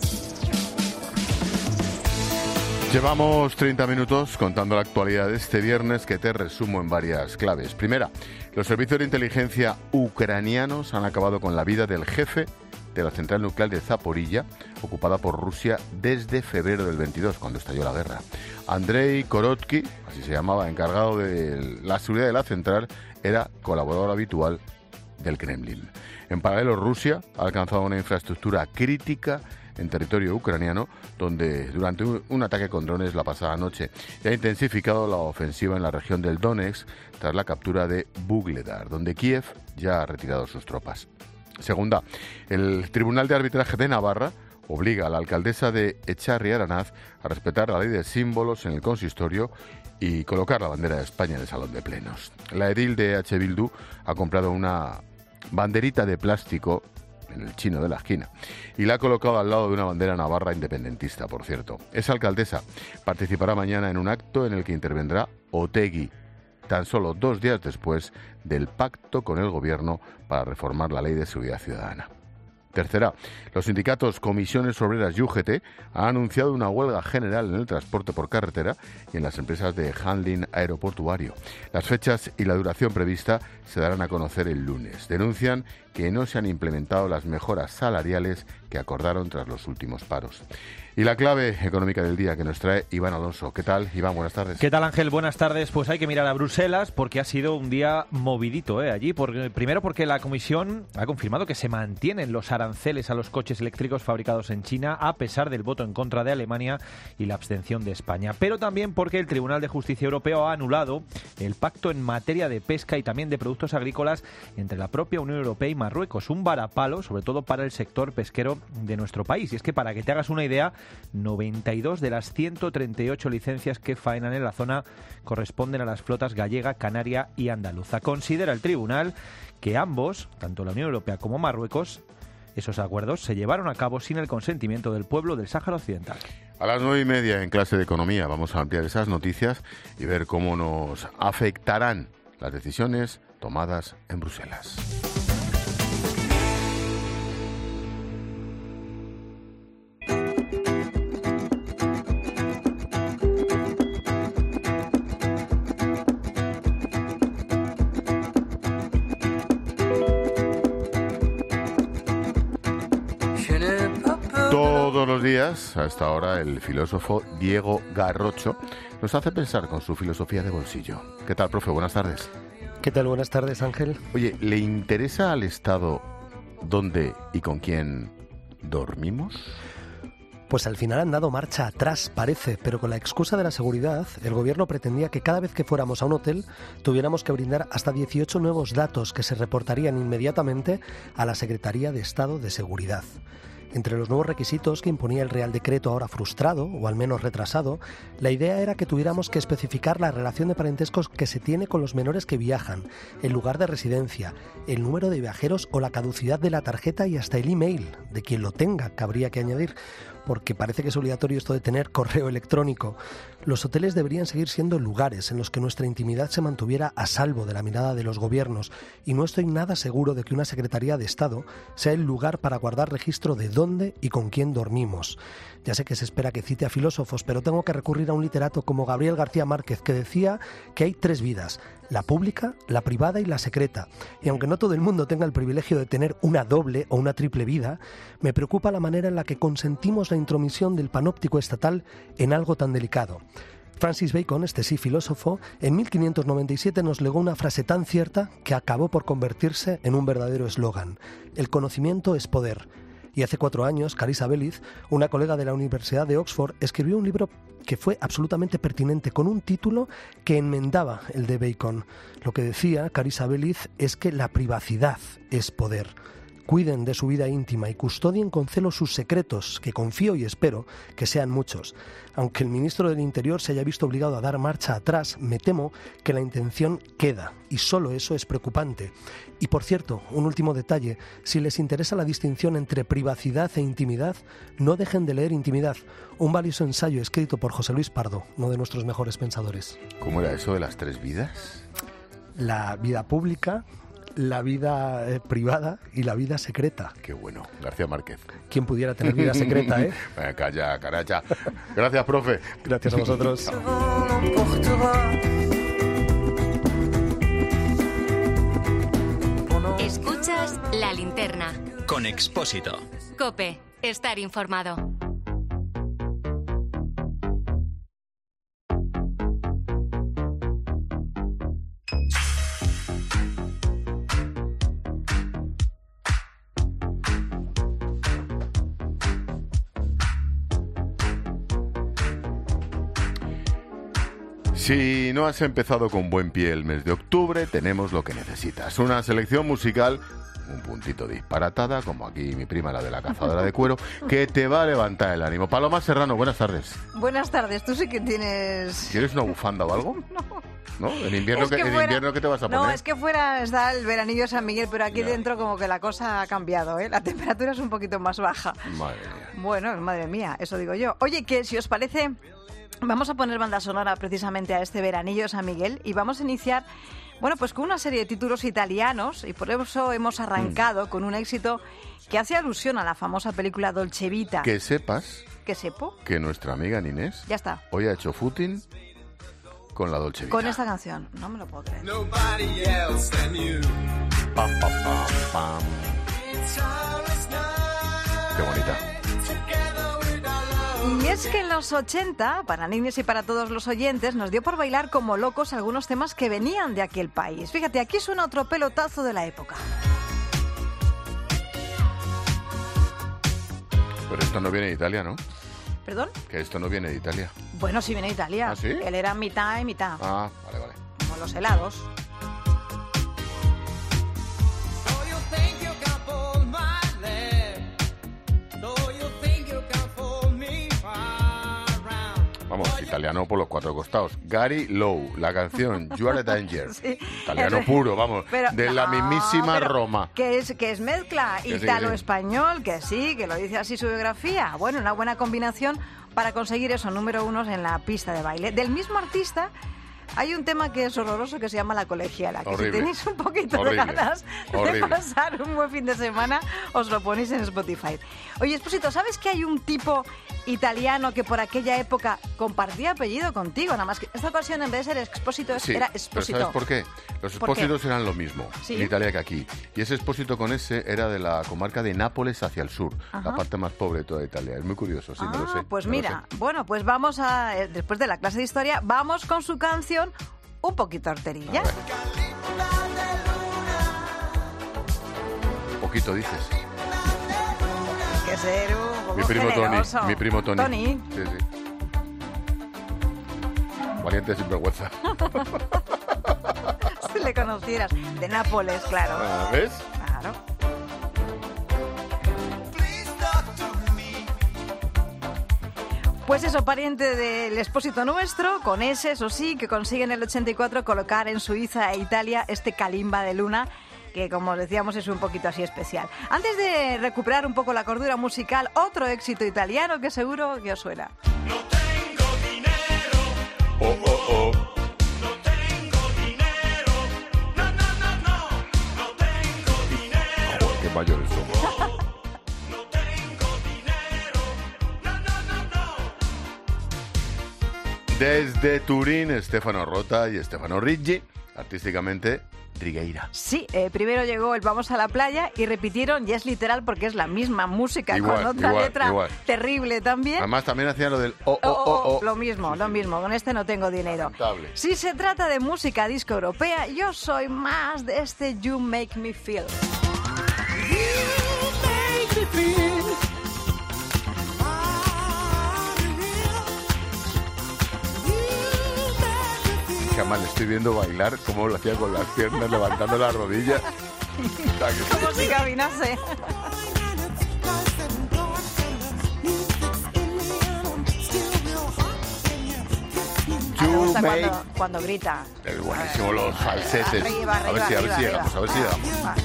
Speaker 1: Llevamos treinta minutos contando la actualidad de este viernes, que te resumo en varias claves. Primera, los servicios de inteligencia ucranianos han acabado con la vida del jefe de la central nuclear de Zaporilla, ocupada por Rusia desde febrero del veintidós, cuando estalló la guerra. Andrei Korotsky, así se llamaba, encargado de la seguridad de la central, era colaborador habitual del Kremlin. En paralelo, Rusia ha alcanzado una infraestructura crítica en territorio ucraniano, donde durante un, un ataque con drones la pasada noche y ha intensificado la ofensiva en la región del Donetsk tras la captura de Vuhledar, donde Kiev ya ha retirado sus tropas. Segunda, el Tribunal de Arbitraje de Navarra obliga a la alcaldesa de Echarri Aranaz a respetar la ley de símbolos en el consistorio y colocar la bandera de España en el salón de plenos. La edil de H. Bildu ha comprado una banderita de plástico en el chino de la esquina y la ha colocado al lado de una bandera navarra independentista, por cierto. Esa alcaldesa participará mañana en un acto en el que intervendrá Otegi, tan solo dos días después del pacto con el gobierno para reformar la Ley de Seguridad Ciudadana. Tercera, los sindicatos Comisiones Obreras y U G T han anunciado una huelga general en el transporte por carretera y en las empresas de handling aeroportuario. Las fechas y la duración prevista se darán a conocer el lunes. Denuncian que no se han implementado las mejoras salariales que acordaron tras los últimos paros. Y la clave económica del día que nos trae Iván Alonso. ¿Qué tal, Iván? Buenas tardes.
Speaker 19: ¿Qué tal, Ángel? Buenas tardes. Pues hay que mirar a Bruselas porque ha sido un día movidito ¿eh? allí. Por, primero porque la Comisión ha confirmado que se mantienen los aranceles a los coches eléctricos fabricados en China a pesar del voto en contra de Alemania y la abstención de España. Pero también porque el Tribunal de Justicia Europeo ha anulado el pacto en materia de pesca y también de productos agrícolas entre la propia Unión Europea y Marruecos. Un varapalo, sobre todo para el sector pesquero de nuestro país. Y es que, para que te hagas una idea, noventa y dos de las ciento treinta y ocho licencias que faenan en la zona corresponden a las flotas gallega, canaria y andaluza. Considera el tribunal que ambos, tanto la Unión Europea como Marruecos, esos acuerdos se llevaron a cabo sin el consentimiento del pueblo del Sáhara Occidental.
Speaker 1: A las nueve y media en clase de economía vamos a ampliar esas noticias y ver cómo nos afectarán las decisiones tomadas en Bruselas. Todos los días, a esta hora, el filósofo Diego Garrocho nos hace pensar con su filosofía de bolsillo. ¿Qué tal, profe? Buenas tardes.
Speaker 20: ¿Qué tal? Buenas tardes, Ángel.
Speaker 1: Oye, ¿le interesa al Estado dónde y con quién dormimos?
Speaker 20: Pues al final han dado marcha atrás, parece, pero con la excusa de la seguridad, el gobierno pretendía que cada vez que fuéramos a un hotel tuviéramos que brindar hasta dieciocho nuevos datos que se reportarían inmediatamente a la Secretaría de Estado de Seguridad. Entre los nuevos requisitos que imponía el Real Decreto, ahora frustrado, o al menos retrasado, la idea era que tuviéramos que especificar la relación de parentescos que se tiene con los menores que viajan, el lugar de residencia, el número de viajeros o la caducidad de la tarjeta y hasta el email de quien lo tenga, que habría que añadir, porque parece que es obligatorio esto de tener correo electrónico. Los hoteles deberían seguir siendo lugares en los que nuestra intimidad se mantuviera a salvo de la mirada de los gobiernos, y no estoy nada seguro de que una Secretaría de Estado sea el lugar para guardar registro de dónde y con quién dormimos. Ya sé que se espera que cite a filósofos, pero tengo que recurrir a un literato como Gabriel García Márquez, que decía que hay tres vidas: la pública, la privada y la secreta. Y aunque no todo el mundo tenga el privilegio de tener una doble o una triple vida, me preocupa la manera en la que consentimos la intromisión del panóptico estatal en algo tan delicado. Francis Bacon, este sí filósofo, en mil quinientos noventa y siete nos legó una frase tan cierta que acabó por convertirse en un verdadero eslogan: el conocimiento es poder. Y hace cuatro años, Carissa Belliz, una colega de la Universidad de Oxford, escribió un libro que fue absolutamente pertinente, con un título que enmendaba el de Bacon. Lo que decía Carissa Belliz es que la privacidad es poder. Cuiden de su vida íntima y custodien con celo sus secretos, que confío y espero que sean muchos. Aunque el ministro del Interior se haya visto obligado a dar marcha atrás, me temo que la intención queda, y solo eso es preocupante. Y por cierto, un último detalle, si les interesa la distinción entre privacidad e intimidad, no dejen de leer Intimidad, un valioso ensayo escrito por José Luis Pardo, uno de nuestros mejores pensadores.
Speaker 1: ¿Cómo era eso de las tres vidas?
Speaker 20: La vida pública, la vida eh, privada y la vida secreta.
Speaker 1: Qué bueno, García Márquez.
Speaker 20: ¿Quién pudiera tener vida secreta, eh?
Speaker 1: Venga, calla, caracha. Gracias, profe.
Speaker 20: Gracias a vosotros.
Speaker 3: Escuchas La Linterna.
Speaker 2: Con Expósito.
Speaker 3: COPE. Estar informado.
Speaker 1: Si no has empezado con buen pie el mes de octubre, tenemos lo que necesitas. Una selección musical, un puntito disparatada, como aquí mi prima, la de la cazadora de cuero, que te va a levantar el ánimo. Paloma Serrano, buenas tardes.
Speaker 7: Buenas tardes, tú sí que tienes...
Speaker 1: ¿Quieres una bufanda o algo?
Speaker 7: No.
Speaker 1: ¿No? ¿En invierno,
Speaker 7: Es que
Speaker 1: que, ¿en
Speaker 7: fuera-
Speaker 1: invierno qué te vas a poner?
Speaker 7: No, es que fuera está el veranillo de San Miguel, pero aquí dentro como que la cosa ha cambiado, ¿eh? La temperatura es un poquito más baja.
Speaker 1: Madre mía.
Speaker 7: Bueno, madre mía, eso digo yo. Oye, que si os parece, vamos a poner banda sonora precisamente a este veranillo de San Miguel y vamos a iniciar, bueno, pues con una serie de títulos italianos y por eso hemos arrancado con un éxito que hace alusión a la famosa película Dolce Vita.
Speaker 1: Que sepas
Speaker 7: ¿Qué sepo?
Speaker 1: que nuestra amiga Inés
Speaker 7: Ya está.
Speaker 1: hoy ha hecho footing con la Dolce Vita.
Speaker 7: Con esta canción, no me lo puedo creer.
Speaker 1: Pam, pam, pam, pam. Qué bonita.
Speaker 7: Y es que en los ochenta, para niños y para todos los oyentes, nos dio por bailar como locos algunos temas que venían de aquel país. Fíjate, aquí suena otro pelotazo de la época.
Speaker 1: Pero esto no viene de Italia, ¿no?
Speaker 7: ¿Perdón?
Speaker 1: Que esto no viene de Italia.
Speaker 7: Bueno, sí viene de Italia.
Speaker 1: ¿Ah, sí?
Speaker 7: Él era mitad y mitad,
Speaker 1: Ah, vale, vale.
Speaker 7: como los helados.
Speaker 1: Vamos, italiano por los cuatro costados. Gary Lowe, la canción You Are a Danger.
Speaker 7: Sí.
Speaker 1: Italiano puro, vamos,
Speaker 7: Pero-
Speaker 1: de la
Speaker 7: no,
Speaker 1: mismísima
Speaker 7: pero
Speaker 1: Roma.
Speaker 7: Que es, que es mezcla
Speaker 1: Que sí, que sí.
Speaker 7: italo-español, que sí, que lo dice así su biografía. Bueno, una buena combinación para conseguir esos número unos en la pista de baile. Del mismo artista hay un tema que es horroroso que se llama La Colegiala. Que
Speaker 1: Horrible.
Speaker 7: si tenéis un poquito
Speaker 1: Horrible.
Speaker 7: de ganas
Speaker 1: Horrible.
Speaker 7: de pasar un buen fin de semana, os lo ponéis en Spotify. Oye, Expósito, ¿sabes que hay un tipo italiano que por aquella época compartía apellido contigo? Nada más que esta ocasión en vez de ser Expósito
Speaker 1: Sí,
Speaker 7: era
Speaker 1: pero
Speaker 7: Expósito.
Speaker 1: ¿sabes por qué? Los
Speaker 7: ¿Por qué?
Speaker 1: expósitos eran lo mismo
Speaker 7: Sí.
Speaker 1: en Italia que aquí. Y ese expósito con ese era de la comarca de Nápoles hacia el sur,
Speaker 7: Ajá.
Speaker 1: la parte más pobre de toda Italia. Es muy curioso, sí, me lo sé.
Speaker 7: Ah, pues
Speaker 1: me lo
Speaker 7: mira, bueno, pues vamos a, eh, después de la clase de historia, vamos con su canción un poquito horterilla.
Speaker 1: sé. Poquito dices.
Speaker 7: Que ser un poco
Speaker 1: Mi primo
Speaker 7: generoso.
Speaker 1: Tony, mi primo Tony.
Speaker 7: Tony.
Speaker 1: Sí, sí. Valiente sin vergüenza.
Speaker 7: Si le conocieras. De Nápoles, claro.
Speaker 1: Ah, ¿ves?
Speaker 7: Claro. Pues eso, pariente del expósito nuestro, con ese, eso sí, que consigue en el ochenta y cuatro colocar en Suiza e Italia este Kalimba de Luna, que como os decíamos es un poquito así especial. Antes de recuperar un poco la cordura musical, otro éxito italiano que seguro que os suena.
Speaker 1: Oh, oh, oh. Joder, qué mayores somos. Desde Turín, Stefano Rota y Stefano Ricci, artísticamente Rigueira.
Speaker 7: Sí, eh, primero llegó el Vamos a la playa y repitieron, y es literal porque es la misma música
Speaker 1: Igual,
Speaker 7: con otra
Speaker 1: igual,
Speaker 7: letra
Speaker 1: igual.
Speaker 7: terrible también.
Speaker 1: Además también hacían lo del oh, oh,
Speaker 7: Oh,
Speaker 1: oh,
Speaker 7: oh,
Speaker 1: oh.
Speaker 7: Lo mismo, lo mismo, con este no tengo dinero.
Speaker 1: Lamentable.
Speaker 7: Si se trata de música disco europea, yo soy más de este You Make Me Feel.
Speaker 8: You make me feel
Speaker 1: Que además le estoy viendo bailar como lo hacía con las piernas, levantando las rodillas.
Speaker 7: Como si caminase. Me gusta cuando, cuando grita.
Speaker 1: Es buenísimo los falsetes.
Speaker 7: Arriba, arriba,
Speaker 1: a ver si,
Speaker 7: arriba,
Speaker 1: a ver si
Speaker 7: arriba.
Speaker 1: llegamos, a ver si
Speaker 7: Va,
Speaker 1: llegamos.
Speaker 7: va.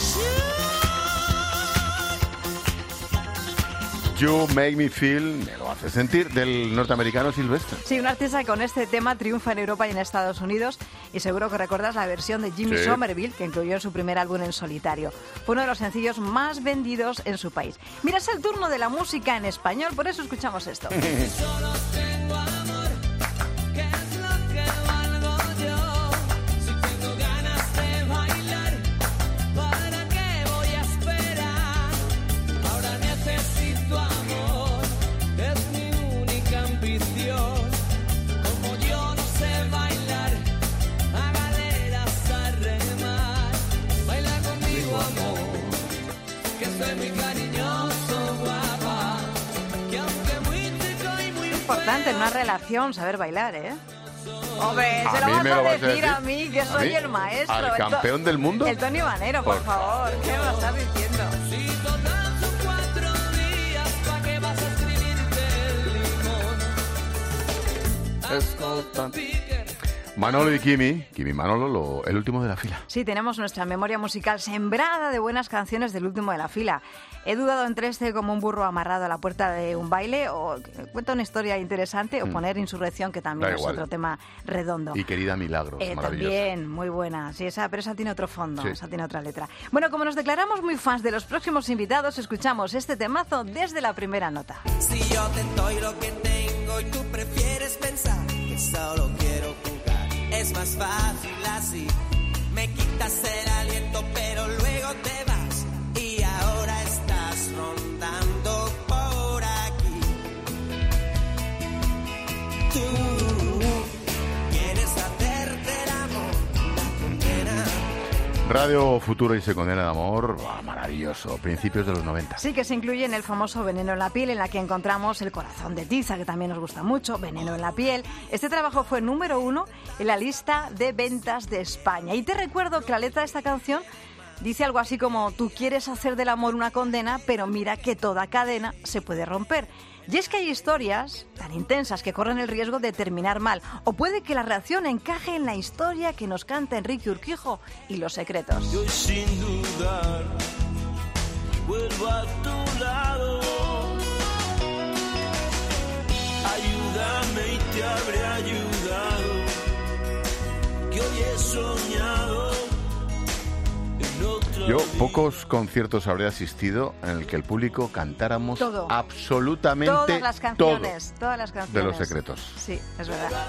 Speaker 1: You Make Me Feel, me lo hace sentir, del norteamericano Sylvester.
Speaker 7: Sí, un artista que con este tema triunfa en Europa y en Estados Unidos, y seguro que recuerdas la versión de Jimmy
Speaker 1: Sí.
Speaker 7: Somerville que incluyó en su primer álbum en solitario. Fue uno de los sencillos más vendidos en su país. Mira, es el turno de la música en español, por eso escuchamos esto. Importante en una relación saber bailar, ¿eh? Hombre,
Speaker 1: A
Speaker 7: se lo
Speaker 1: mí
Speaker 7: vas
Speaker 1: me
Speaker 7: a
Speaker 1: lo vas a
Speaker 7: decir a
Speaker 1: decir.
Speaker 7: mí, que
Speaker 1: ¿A
Speaker 7: soy
Speaker 1: mí?
Speaker 7: el maestro.
Speaker 1: ¿Al
Speaker 7: el to-
Speaker 1: campeón del mundo?
Speaker 7: El Tony Manero, por,
Speaker 1: Por
Speaker 7: favor. ¿Qué me lo estás diciendo?
Speaker 1: Manolo y Kimi, Kimi y Manolo, lo- el último de la fila.
Speaker 7: Sí, tenemos nuestra memoria musical sembrada de buenas canciones del último de la fila. He dudado entre este como un burro amarrado a la puerta de un baile o cuenta una historia interesante o
Speaker 1: Mm.
Speaker 7: poner Insurrección, que también
Speaker 1: Da
Speaker 7: es
Speaker 1: igual.
Speaker 7: otro tema redondo.
Speaker 1: Y Querida Milagros,
Speaker 7: Eh,
Speaker 1: maravilloso.
Speaker 7: también, muy buena. Sí, esa, pero esa tiene otro fondo,
Speaker 1: Sí.
Speaker 7: esa tiene otra letra. Bueno, como nos declaramos muy fans de los próximos invitados, escuchamos este temazo desde la primera nota.
Speaker 6: Si yo te doy lo que tengo y tú prefieres pensar que solo quiero jugar, es más fácil así. Me quitas el aliento, pero luego te vas y ahora estás rondando por aquí. Tú quieres hacerte el amor, la condena.
Speaker 1: Radio Futuro y se condena de amor, ¡buah, maravilloso, principios de los noventa.
Speaker 7: Sí, que se incluye en el famoso Veneno en la piel, en la que encontramos El corazón de tiza, que también nos gusta mucho, Veneno en la piel. Este trabajo fue número uno en la lista de ventas de España. Y te recuerdo que la letra de esta canción dice algo así como: tú quieres hacer del amor una condena, pero mira que toda cadena se puede romper. Y es que hay historias tan intensas que corren el riesgo de terminar mal, o puede que la reacción encaje en la historia que nos canta Enrique Urquijo y Los Secretos.
Speaker 6: Yo sin dudar vuelvo a tu lado. Ayúdame y te habré ayudado, que hoy he soñado en otra
Speaker 1: Yo
Speaker 6: vida.
Speaker 1: pocos conciertos habré asistido en el que el público cantáramos
Speaker 7: Todo.
Speaker 1: absolutamente
Speaker 7: Todas las canciones,
Speaker 1: todo
Speaker 7: todas las
Speaker 1: de
Speaker 7: canciones.
Speaker 1: Los Secretos.
Speaker 7: Sí, es verdad.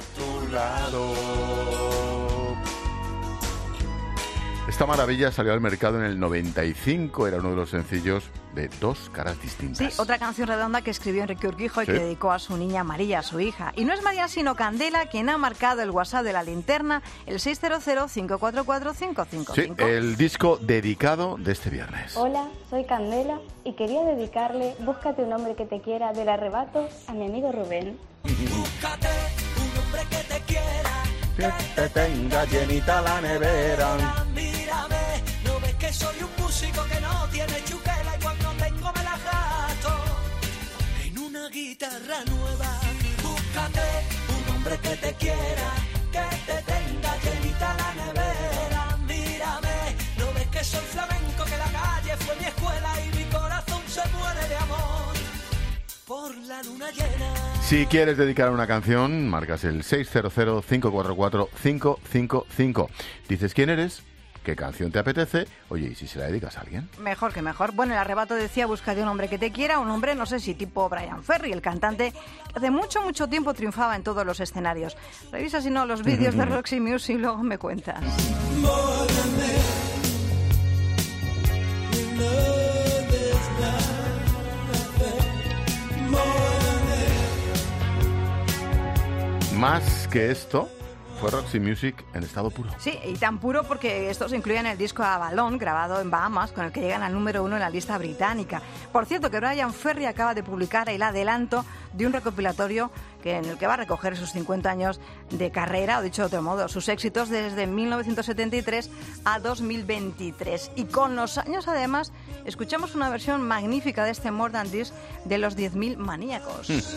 Speaker 1: Esta maravilla salió al mercado en el noventa y cinco, era uno de los sencillos de Dos caras distintas.
Speaker 7: Sí, otra canción redonda que escribió Enrique Urquijo y
Speaker 1: Sí.
Speaker 7: que dedicó a su niña María, su hija. Y no es María sino Candela quien ha marcado el WhatsApp de la linterna, el seis cero cero, cinco cuatro cuatro, cinco cinco
Speaker 1: Sí,
Speaker 7: cinco.
Speaker 1: el disco dedicado de este viernes.
Speaker 8: Hola, soy Candela y quería dedicarle Búscate un hombre que te quiera del Arrebato a mi amigo Rubén.
Speaker 6: Búscate un hombre que te quiera,
Speaker 1: que te tenga llenita la nevera.
Speaker 6: mírame, no ves que soy un músico que no tiene chuquela y cuando tengo me la gasto en una guitarra nueva. Búscate un hombre que te quiera, que te tenga llenita la nevera. Mírame, no ves que soy flamenco, que la calle fue mi escuela y mi corazón se muere de amor por la luna llena.
Speaker 1: Si quieres dedicar una canción, marcas el seis cero cero, cinco cuatro cuatro, cinco cinco cinco. Dices quién eres, qué canción te apetece, oye, ¿y si se la dedicas a alguien?
Speaker 7: Mejor que mejor. Bueno, el Arrebato decía: búscate un hombre que te quiera, un hombre, no sé si tipo Brian Ferry, el cantante que hace mucho, mucho tiempo triunfaba en todos los escenarios. Revisa si no los vídeos de Roxy Music y luego me cuentas.
Speaker 1: Más que esto, Fue Roxy Music en estado puro.
Speaker 7: Sí, y tan puro porque estos incluyen el disco Avalon, grabado en Bahamas, con el que llegan al número uno en la lista británica. Por cierto, que Bryan Ferry acaba de publicar el adelanto de un recopilatorio que, en el que va a recoger sus cincuenta años de carrera, o dicho de otro modo, sus éxitos desde mil novecientos setenta y tres a dos mil veintitrés. Y con los años, además, escuchamos una versión magnífica de este More Than This de los diez mil Maníacos. Mm.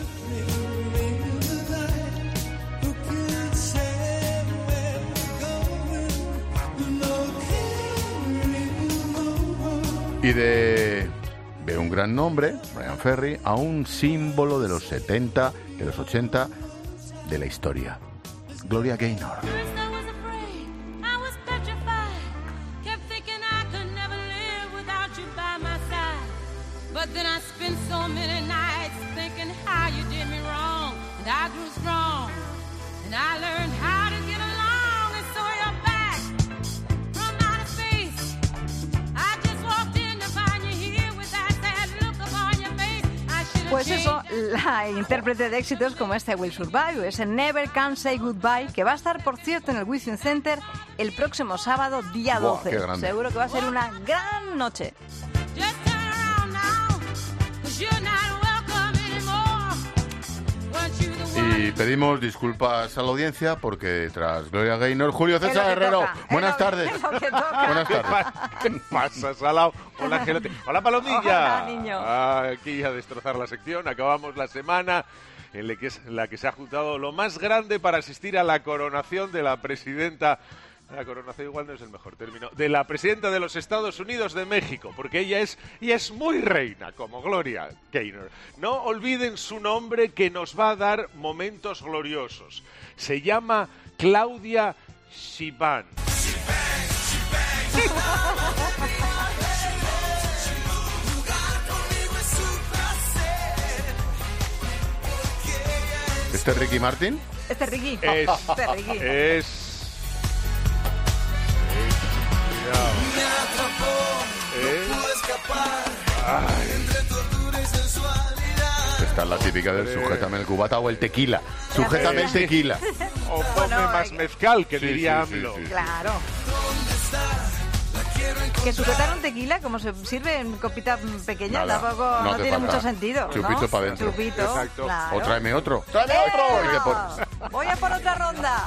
Speaker 1: Y de, de un gran nombre, Bryan Ferry, a un símbolo de los setenta, de los ochenta, de la historia. Gloria Gaynor.
Speaker 7: Pues eso, la intérprete de éxitos como este Will Survive o ese Never Can Say Goodbye, que va a estar, por cierto, en el Within Center el próximo sábado, día doce.
Speaker 1: Wow,
Speaker 7: seguro que va a ser una gran noche.
Speaker 1: Y pedimos disculpas a la audiencia porque tras Gloria Gaynor, Julio César Herrero.
Speaker 7: Toca,
Speaker 1: Buenas tardes. Buenas tardes.
Speaker 9: ¿Qué pasa, Salao? Hola, Gelote. Hola, Palomilla.
Speaker 7: Hola, niño.
Speaker 9: Aquí a destrozar la sección. Acabamos la semana en la que, es, en la que se ha juntado lo más grande para asistir a la coronación de la presidenta. La coronación igual no es el mejor término. De la presidenta de los Estados Unidos de México, porque ella es, y es muy reina, como Gloria Gaynor. No olviden su nombre, que nos va a dar momentos gloriosos. Se llama Claudia Sheinbaum.
Speaker 1: ¿Este es Ricky Martin?
Speaker 7: Este es Ricky.
Speaker 9: Es,
Speaker 7: este es Ricky.
Speaker 9: Es...
Speaker 6: Me atrapó,
Speaker 9: ¿Eh?
Speaker 6: no pude escapar.
Speaker 9: Ay.
Speaker 6: Entre tortura y sensualidad.
Speaker 1: Esta es la típica del sujétame el cubata o el tequila. Sujétame el tequila.
Speaker 9: O come más mezcal, que
Speaker 1: Sí,
Speaker 9: diría
Speaker 1: sí, sí,
Speaker 9: AMLO.
Speaker 1: sí.
Speaker 7: Claro.
Speaker 6: ¿Dónde está? La quiero encontrar.
Speaker 7: Que sujetar un tequila, como se sirve en copita pequeña,
Speaker 1: Nada,
Speaker 7: tampoco
Speaker 1: no
Speaker 7: no,
Speaker 1: hace
Speaker 7: tiene
Speaker 1: falta.
Speaker 7: mucho sentido. ¿no?
Speaker 1: Chupito para adentro.
Speaker 7: Chupito,
Speaker 9: Exacto.
Speaker 7: claro.
Speaker 1: O tráeme otro. ¡Tráeme otro!
Speaker 7: ¡Eh!
Speaker 1: Y que por-
Speaker 7: Voy a por otra ronda.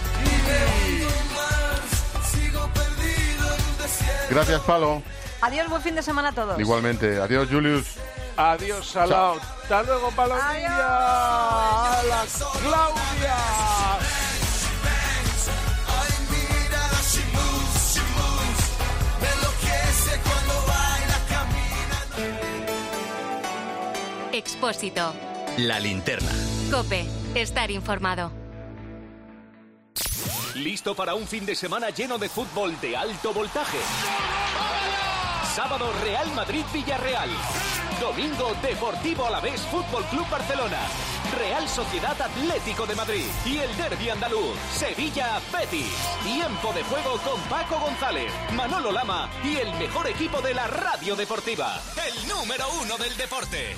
Speaker 6: Sigo perdido en un desierto.
Speaker 1: Gracias, Palo.
Speaker 7: Adiós, buen fin de semana a todos.
Speaker 1: Igualmente. Adiós, Julius.
Speaker 9: Adiós, Salao. Hasta luego, Palomilla. ¡Hala, Claudia!
Speaker 6: Ay, mira, she moves, she moves. Me enloquece cuando baila, camina.
Speaker 3: Expósito.
Speaker 2: La linterna.
Speaker 3: COPE. Estar informado.
Speaker 12: ¿Listo para un fin de semana lleno de fútbol de alto voltaje? Sábado, Real Madrid-Villarreal. Domingo, Deportivo Alavés Fútbol Club Barcelona. Real Sociedad Atlético de Madrid. Y el derbi andaluz, Sevilla-Betis. Tiempo de juego con Paco González, Manolo Lama y el mejor equipo de la radio deportiva. El número uno del deporte.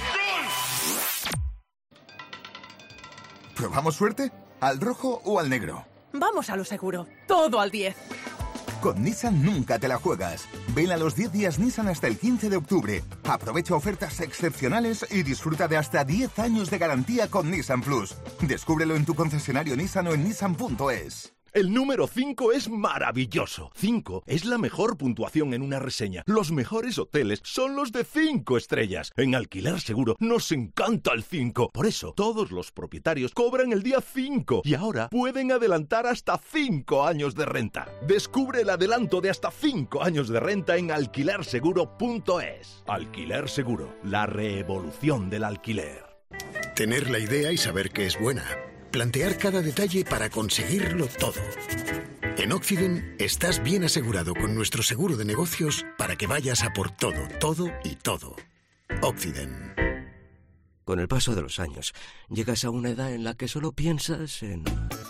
Speaker 10: ¿Probamos suerte? ¿Al rojo o al negro?
Speaker 13: Vamos a lo seguro. Todo al diez.
Speaker 10: Con Nissan nunca te la juegas. Ven a los diez días Nissan hasta el quince de octubre. Aprovecha ofertas excepcionales y disfruta de hasta diez años de garantía con Nissan Plus. Descúbrelo en tu concesionario Nissan o en nissan punto es.
Speaker 21: El número cinco es maravilloso. cinco es la mejor puntuación en una reseña. Los mejores hoteles son los de cinco estrellas. En Alquiler Seguro nos encanta el cinco. Por eso, todos los propietarios cobran el día cinco y ahora pueden adelantar hasta cinco años de renta. Descubre el adelanto de hasta cinco años de renta en alquiler seguro punto es. Alquiler Seguro, la revolución del alquiler.
Speaker 11: Tener la idea y saber que es buena. Plantear cada detalle para conseguirlo todo. En Oxiden estás bien asegurado con nuestro seguro de negocios para que vayas a por todo, todo y todo. Oxiden.
Speaker 22: Con el paso de los años, llegas a una edad en la que solo piensas en...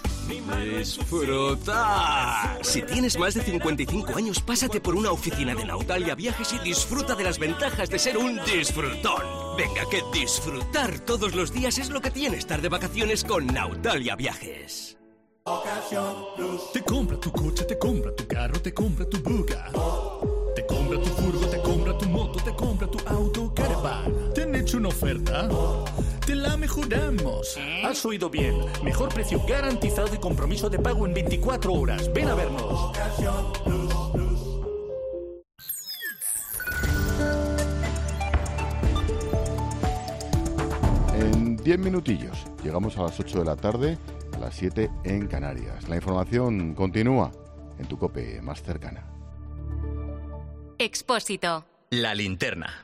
Speaker 22: ¡disfrutar! Si tienes más de cincuenta y cinco años, pásate por una oficina de Nautalia Viajes y disfruta de las ventajas de ser un disfrutón. Venga, que disfrutar todos los días es lo que tiene estar de vacaciones con Nautalia Viajes.
Speaker 4: Te compra tu coche, te compra tu carro, te compra tu buga. Te compra tu furgo, te compra tu moto, te compra tu auto, caravan. ¿Te han hecho una oferta? Te la mejoramos. Has oído bien. Mejor precio garantizado y compromiso de pago en veinticuatro horas. Ven a vernos.
Speaker 1: En diez minutillos llegamos a las ocho de la tarde, a las siete en Canarias. La información continúa en tu COPE más cercana.
Speaker 3: Expósito.
Speaker 2: La linterna.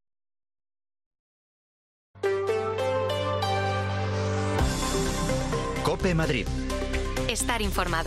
Speaker 2: COPE Madrid.
Speaker 3: Estar informado.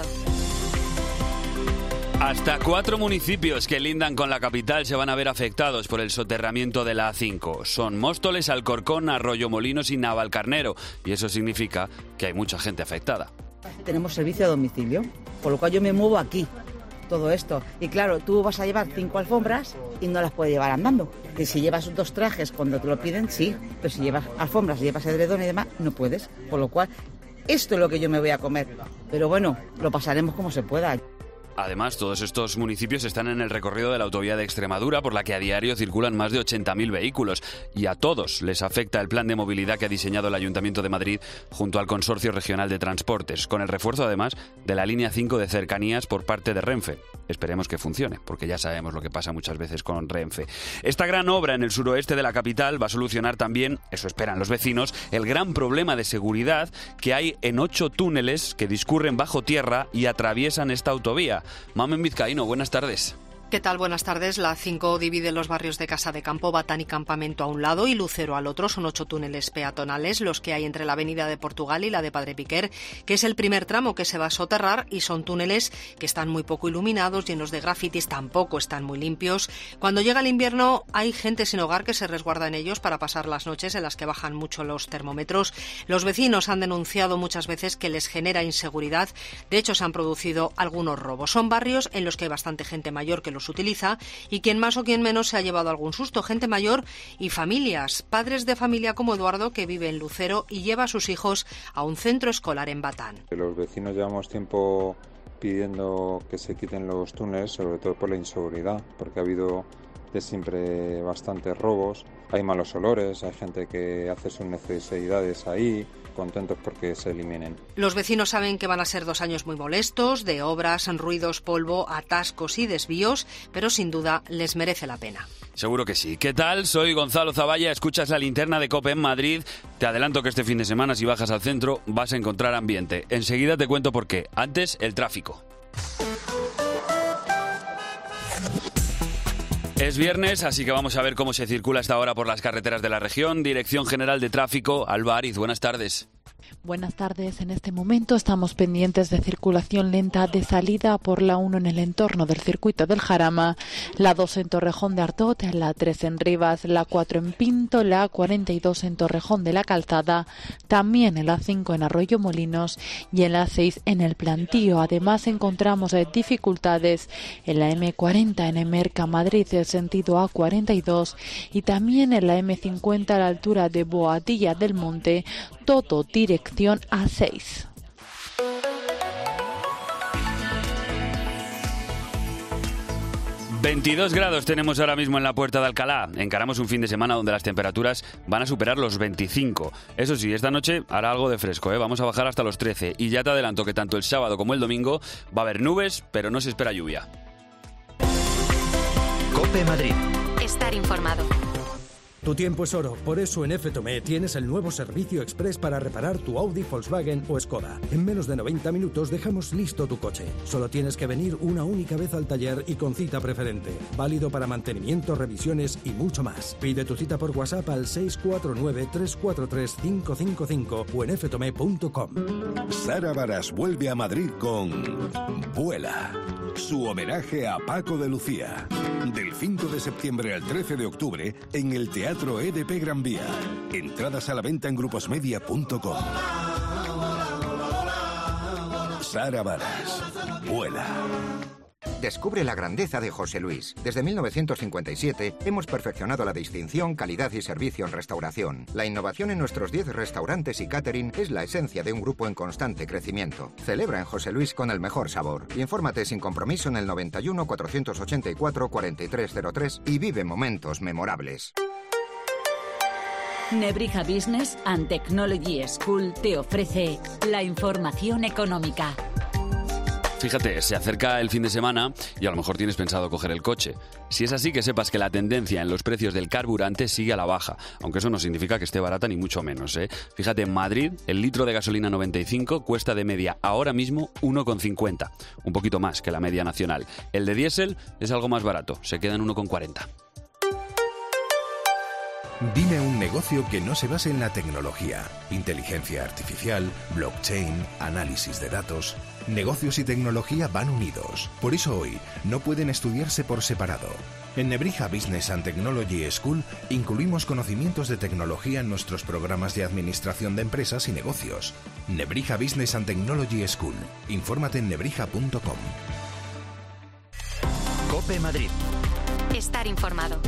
Speaker 5: Hasta cuatro municipios que lindan con la capital se van a ver afectados por el soterramiento de la A cinco. Son Móstoles, Alcorcón, Arroyomolinos y Navalcarnero. Y eso significa que hay mucha gente afectada.
Speaker 14: Tenemos servicio a domicilio, por lo cual yo me muevo aquí, todo esto. Y claro, tú vas a llevar cinco alfombras y no las puedes llevar andando. Que si llevas dos trajes cuando te lo piden, sí. Pero si llevas alfombras, llevas edredón y demás, no puedes. Por lo cual, esto es lo que yo me voy a comer. Pero bueno, lo pasaremos como se pueda.
Speaker 5: Además, todos estos municipios están en el recorrido de la autovía de Extremadura, por la que a diario circulan más de ochenta mil vehículos. Y a todos les afecta el plan de movilidad que ha diseñado el Ayuntamiento de Madrid junto al Consorcio Regional de Transportes, con el refuerzo además de la línea cinco de cercanías por parte de Renfe. Esperemos que funcione, porque ya sabemos lo que pasa muchas veces con Renfe. Esta gran obra en el suroeste de la capital va a solucionar también, eso esperan los vecinos, el gran problema de seguridad que hay en ocho túneles que discurren bajo tierra y atraviesan esta autovía. Mamen Vizcaíno, buenas tardes.
Speaker 24: ¿Qué tal? Buenas tardes. La A cinco divide los barrios de Casa de Campo, Batán y Campamento a un lado y Lucero al otro. Son ocho túneles peatonales los que hay entre la avenida de Portugal y la de Padre Piquer, que es el primer tramo que se va a soterrar, y son túneles que están muy poco iluminados, llenos de grafitis, tampoco están muy limpios. Cuando llega el invierno hay gente sin hogar que se resguarda en ellos para pasar las noches en las que bajan mucho los termómetros. Los vecinos han denunciado muchas veces que les genera inseguridad. De hecho, se han producido algunos robos. Son barrios en los que hay bastante gente mayor que los utiliza y quien más o quien menos se ha llevado algún susto, gente mayor y familias, padres de familia como Eduardo, que vive en Lucero y lleva a sus hijos a un centro escolar en Batán.
Speaker 25: Los vecinos llevamos tiempo pidiendo que se quiten los túneles, sobre todo por la inseguridad, porque ha habido de siempre bastantes robos, hay malos olores, hay gente que hace sus necesidades ahí, contentos porque se eliminen.
Speaker 24: Los vecinos saben que van a ser dos años muy molestos, de obras, ruidos, polvo, atascos y desvíos, pero sin duda les merece la pena.
Speaker 5: Seguro que sí. ¿Qué tal? Soy Gonzalo Zavalla, escuchas la linterna de COPE en Madrid. Te adelanto que este fin de semana, si bajas al centro, vas a encontrar ambiente. Enseguida te cuento por qué. Antes, el tráfico. Es viernes, así que vamos a ver cómo se circula hasta ahora por las carreteras de la región. Dirección General de Tráfico, Alba Ariz, buenas tardes.
Speaker 26: Buenas tardes. En este momento estamos pendientes de circulación lenta de salida por la uno en el entorno del circuito del Jarama, la dos en Torrejón de Artot, la tres en Rivas, la cuatro en Pinto, la cuarenta y dos en Torrejón de la Calzada, también en la cinco en Arroyomolinos y en la seis en El Plantío. Además encontramos dificultades en la eme cuarenta en Emerca Madrid, el sentido A cuarenta y dos, y también en la eme cincuenta a la altura de Boadilla del Monte, todo dirección A seis.
Speaker 5: veintidós grados tenemos ahora mismo en la Puerta de Alcalá. Encaramos un fin de semana donde las temperaturas van a superar los veinticinco. Eso sí, esta noche hará algo de fresco, ¿eh? Vamos a bajar hasta los trece. Y ya te adelanto que tanto el sábado como el domingo va a haber nubes, pero no se espera lluvia.
Speaker 2: COPE Madrid.
Speaker 3: Estar informado.
Speaker 27: Tu tiempo es oro, por eso en F Tomé tienes el nuevo servicio express para reparar tu Audi, Volkswagen o Skoda. En menos de noventa minutos dejamos listo tu coche. Solo tienes que venir una única vez al taller y con cita preferente. Válido para mantenimiento, revisiones y mucho más. Pide tu cita por WhatsApp al seis cuatro nueve, tres cuatro tres, cinco cinco cinco o en f tomé punto com.
Speaker 28: Sara Varas vuelve a Madrid con Vuela, su homenaje a Paco de Lucía. Del cinco de septiembre al trece de octubre en el Teatro E D P Gran Vía. Entradas a la venta en gruposmedia punto com. Sara Varas, Vuela.
Speaker 8: Descubre la grandeza de José Luis. Desde mil novecientos cincuenta y siete hemos perfeccionado la distinción, calidad y servicio en restauración. La innovación en nuestros diez restaurantes y catering es la esencia de un grupo en constante crecimiento. Celebra en José Luis con el mejor sabor. Infórmate sin compromiso en el noventa y uno, cuatrocientos ochenta y cuatro, cuarenta y tres cero tres y vive momentos memorables.
Speaker 15: Nebrija Business and Technology School te ofrece la información económica.
Speaker 5: Fíjate, se acerca el fin de semana y a lo mejor tienes pensado coger el coche. Si es así, que sepas que la tendencia en los precios del carburante sigue a la baja, aunque eso no significa que esté barata ni mucho menos, ¿eh? Fíjate, en Madrid el litro de gasolina noventa y cinco cuesta de media ahora mismo uno con cincuenta, un poquito más que la media nacional. El de diésel es algo más barato, se queda en uno con cuarenta.
Speaker 28: Dime un negocio que no se base en la tecnología, inteligencia artificial, blockchain, análisis de datos. Negocios y tecnología van unidos. Por eso hoy no pueden estudiarse por separado. En Nebrija Business and Technology School incluimos conocimientos de tecnología en nuestros programas de administración de empresas y negocios. Nebrija Business and Technology School. Infórmate en nebrija punto com.
Speaker 2: COPE Madrid.
Speaker 3: Estar informado.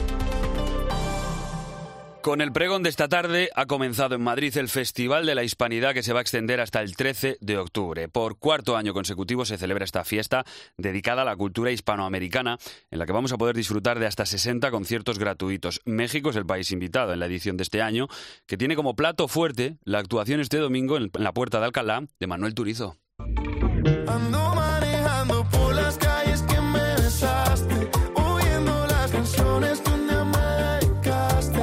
Speaker 5: Con el pregón de esta tarde ha comenzado en Madrid el Festival de la Hispanidad, que se va a extender hasta el trece de octubre. Por cuarto año consecutivo se celebra esta fiesta dedicada a la cultura hispanoamericana, en la que vamos a poder disfrutar de hasta sesenta conciertos gratuitos. México es el país invitado en la edición de este año, que tiene como plato fuerte la actuación este domingo en la Puerta de Alcalá de Manuel Turizo.
Speaker 6: Ando manejando por las calles que me besaste, oyendo las canciones donde me dedicaste.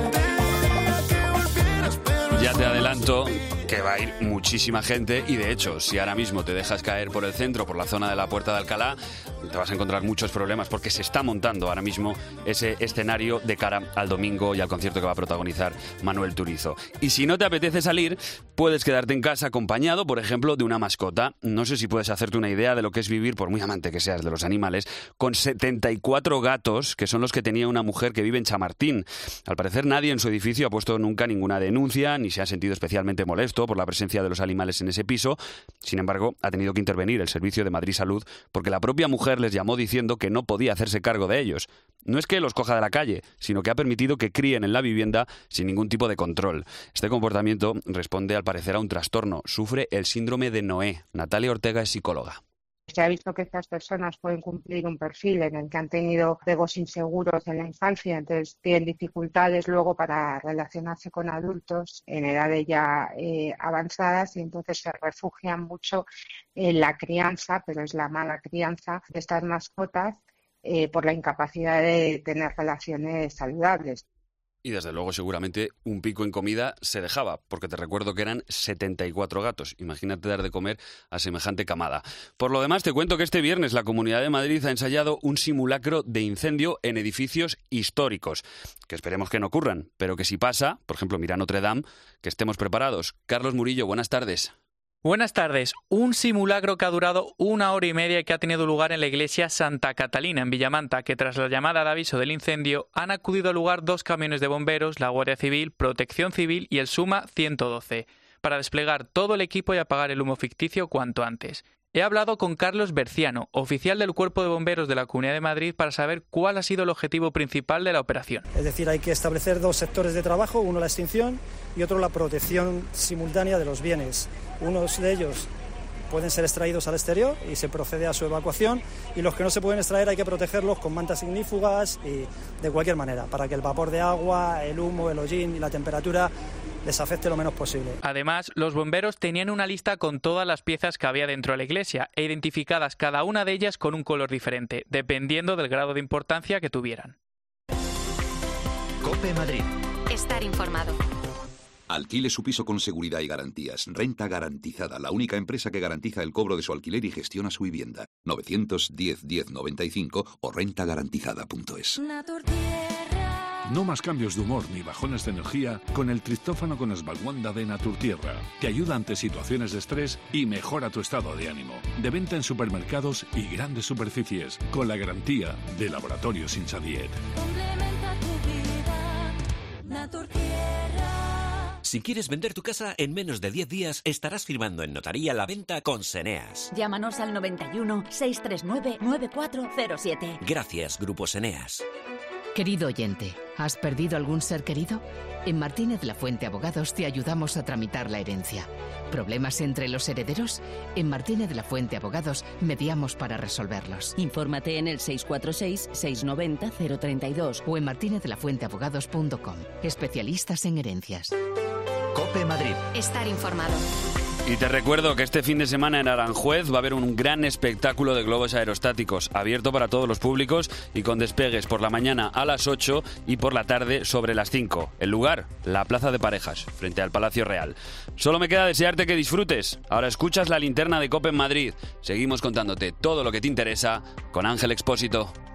Speaker 5: Ya te adelanto que va a ir muchísima gente y, de hecho, si ahora mismo te dejas caer por el centro, por la zona de la Puerta de Alcalá, te vas a encontrar muchos problemas porque se está montando ahora mismo ese escenario de cara al domingo y al concierto que va a protagonizar Manuel Turizo. Y si no te apetece salir, puedes quedarte en casa acompañado, por ejemplo, de una mascota. No sé si puedes hacerte una idea de lo que es vivir, por muy amante que seas de los animales, con setenta y cuatro gatos, que son los que tenía una mujer que vive en Chamartín. Al parecer nadie en su edificio ha puesto nunca ninguna denuncia, ni se ha sentido especialmente molesto por la presencia de los animales en ese piso. Sin embargo, ha tenido que intervenir el Servicio de Madrid Salud porque la propia mujer les llamó diciendo que no podía hacerse cargo de ellos. No es que los coja de la calle, sino que ha permitido que críen en la vivienda sin ningún tipo de control. Este comportamiento responde al parecer a un trastorno. Sufre el síndrome de Noé. Natalia Ortega es psicóloga.
Speaker 16: Se ha visto que estas personas pueden cumplir un perfil en el que han tenido apegos inseguros en la infancia, entonces tienen dificultades luego para relacionarse con adultos en edades ya eh, avanzadas y entonces se refugian mucho en la crianza, pero es la mala crianza de estas mascotas eh, por la incapacidad de tener relaciones saludables.
Speaker 5: Y desde luego seguramente un pico en comida se dejaba, porque te recuerdo que eran setenta y cuatro gatos. Imagínate dar de comer a semejante camada. Por lo demás, te cuento que este viernes la Comunidad de Madrid ha ensayado un simulacro de incendio en edificios históricos, que esperemos que no ocurran, pero que si pasa, por ejemplo, mira Notre Dame, que estemos preparados. Carlos Murillo, buenas tardes.
Speaker 17: Buenas tardes. Un simulacro que ha durado una hora y media y que ha tenido lugar en la iglesia Santa Catalina, en Villamanta, que tras la llamada de aviso del incendio han acudido al lugar dos camiones de bomberos, la Guardia Civil, Protección Civil y el SUMA ciento doce, para desplegar todo el equipo y apagar el humo ficticio cuanto antes. He hablado con Carlos Berciano, oficial del Cuerpo de Bomberos de la Comunidad de Madrid, para saber cuál ha sido el objetivo principal de la operación.
Speaker 18: Es decir, hay que establecer dos sectores de trabajo, uno la extinción y otro la protección simultánea de los bienes. Unos de ellos pueden ser extraídos al exterior y se procede a su evacuación, y los que no se pueden extraer hay que protegerlos con mantas ignífugas y de cualquier manera, para que el vapor de agua, el humo, el hollín y la temperatura les afecte lo menos posible.
Speaker 17: Además, los bomberos tenían una lista con todas las piezas que había dentro de la iglesia e identificadas cada una de ellas con un color diferente, dependiendo del grado de importancia que tuvieran.
Speaker 2: COPE Madrid.
Speaker 3: Estar informado.
Speaker 19: Alquile su piso con seguridad y garantías. Renta Garantizada, la única empresa que garantiza el cobro de su alquiler y gestiona su vivienda. novecientos diez diez noventa y cinco o renta garantizada punto es.
Speaker 20: No más cambios de humor ni bajones de energía con el triptófano con Esvalguanda de Naturtierra. Te ayuda ante situaciones de estrés y mejora tu estado de ánimo. De venta en supermercados y grandes superficies, con la garantía de Laboratorios Insadiet.
Speaker 6: Complementa tu vida, Naturtierra.
Speaker 7: Si quieres vender tu casa en menos de diez días, estarás firmando en notaría la venta con Seneas.
Speaker 9: Llámanos al noventa y uno, seiscientos treinta y nueve, noventa y cuatro cero siete.
Speaker 7: Gracias, Grupo Seneas.
Speaker 10: Querido oyente, ¿has perdido algún ser querido? En Martínez La Fuente Abogados te ayudamos a tramitar la herencia. ¿Problemas entre los herederos? En Martínez La Fuente Abogados mediamos para resolverlos.
Speaker 9: Infórmate en el seis cuatro seis, seiscientos noventa, cero treinta y dos
Speaker 10: o en martinez de la fuente abogados punto com. Especialistas en herencias.
Speaker 2: COPE Madrid.
Speaker 3: Estar informado.
Speaker 5: Y te recuerdo que este fin de semana en Aranjuez va a haber un gran espectáculo de globos aerostáticos, abierto para todos los públicos y con despegues por la mañana a las ocho y por la tarde sobre las cinco. El lugar, la Plaza de Parejas, frente al Palacio Real. Solo me queda desearte que disfrutes. Ahora escuchas la linterna de COPE en Madrid. Seguimos contándote todo lo que te interesa con Ángel Expósito.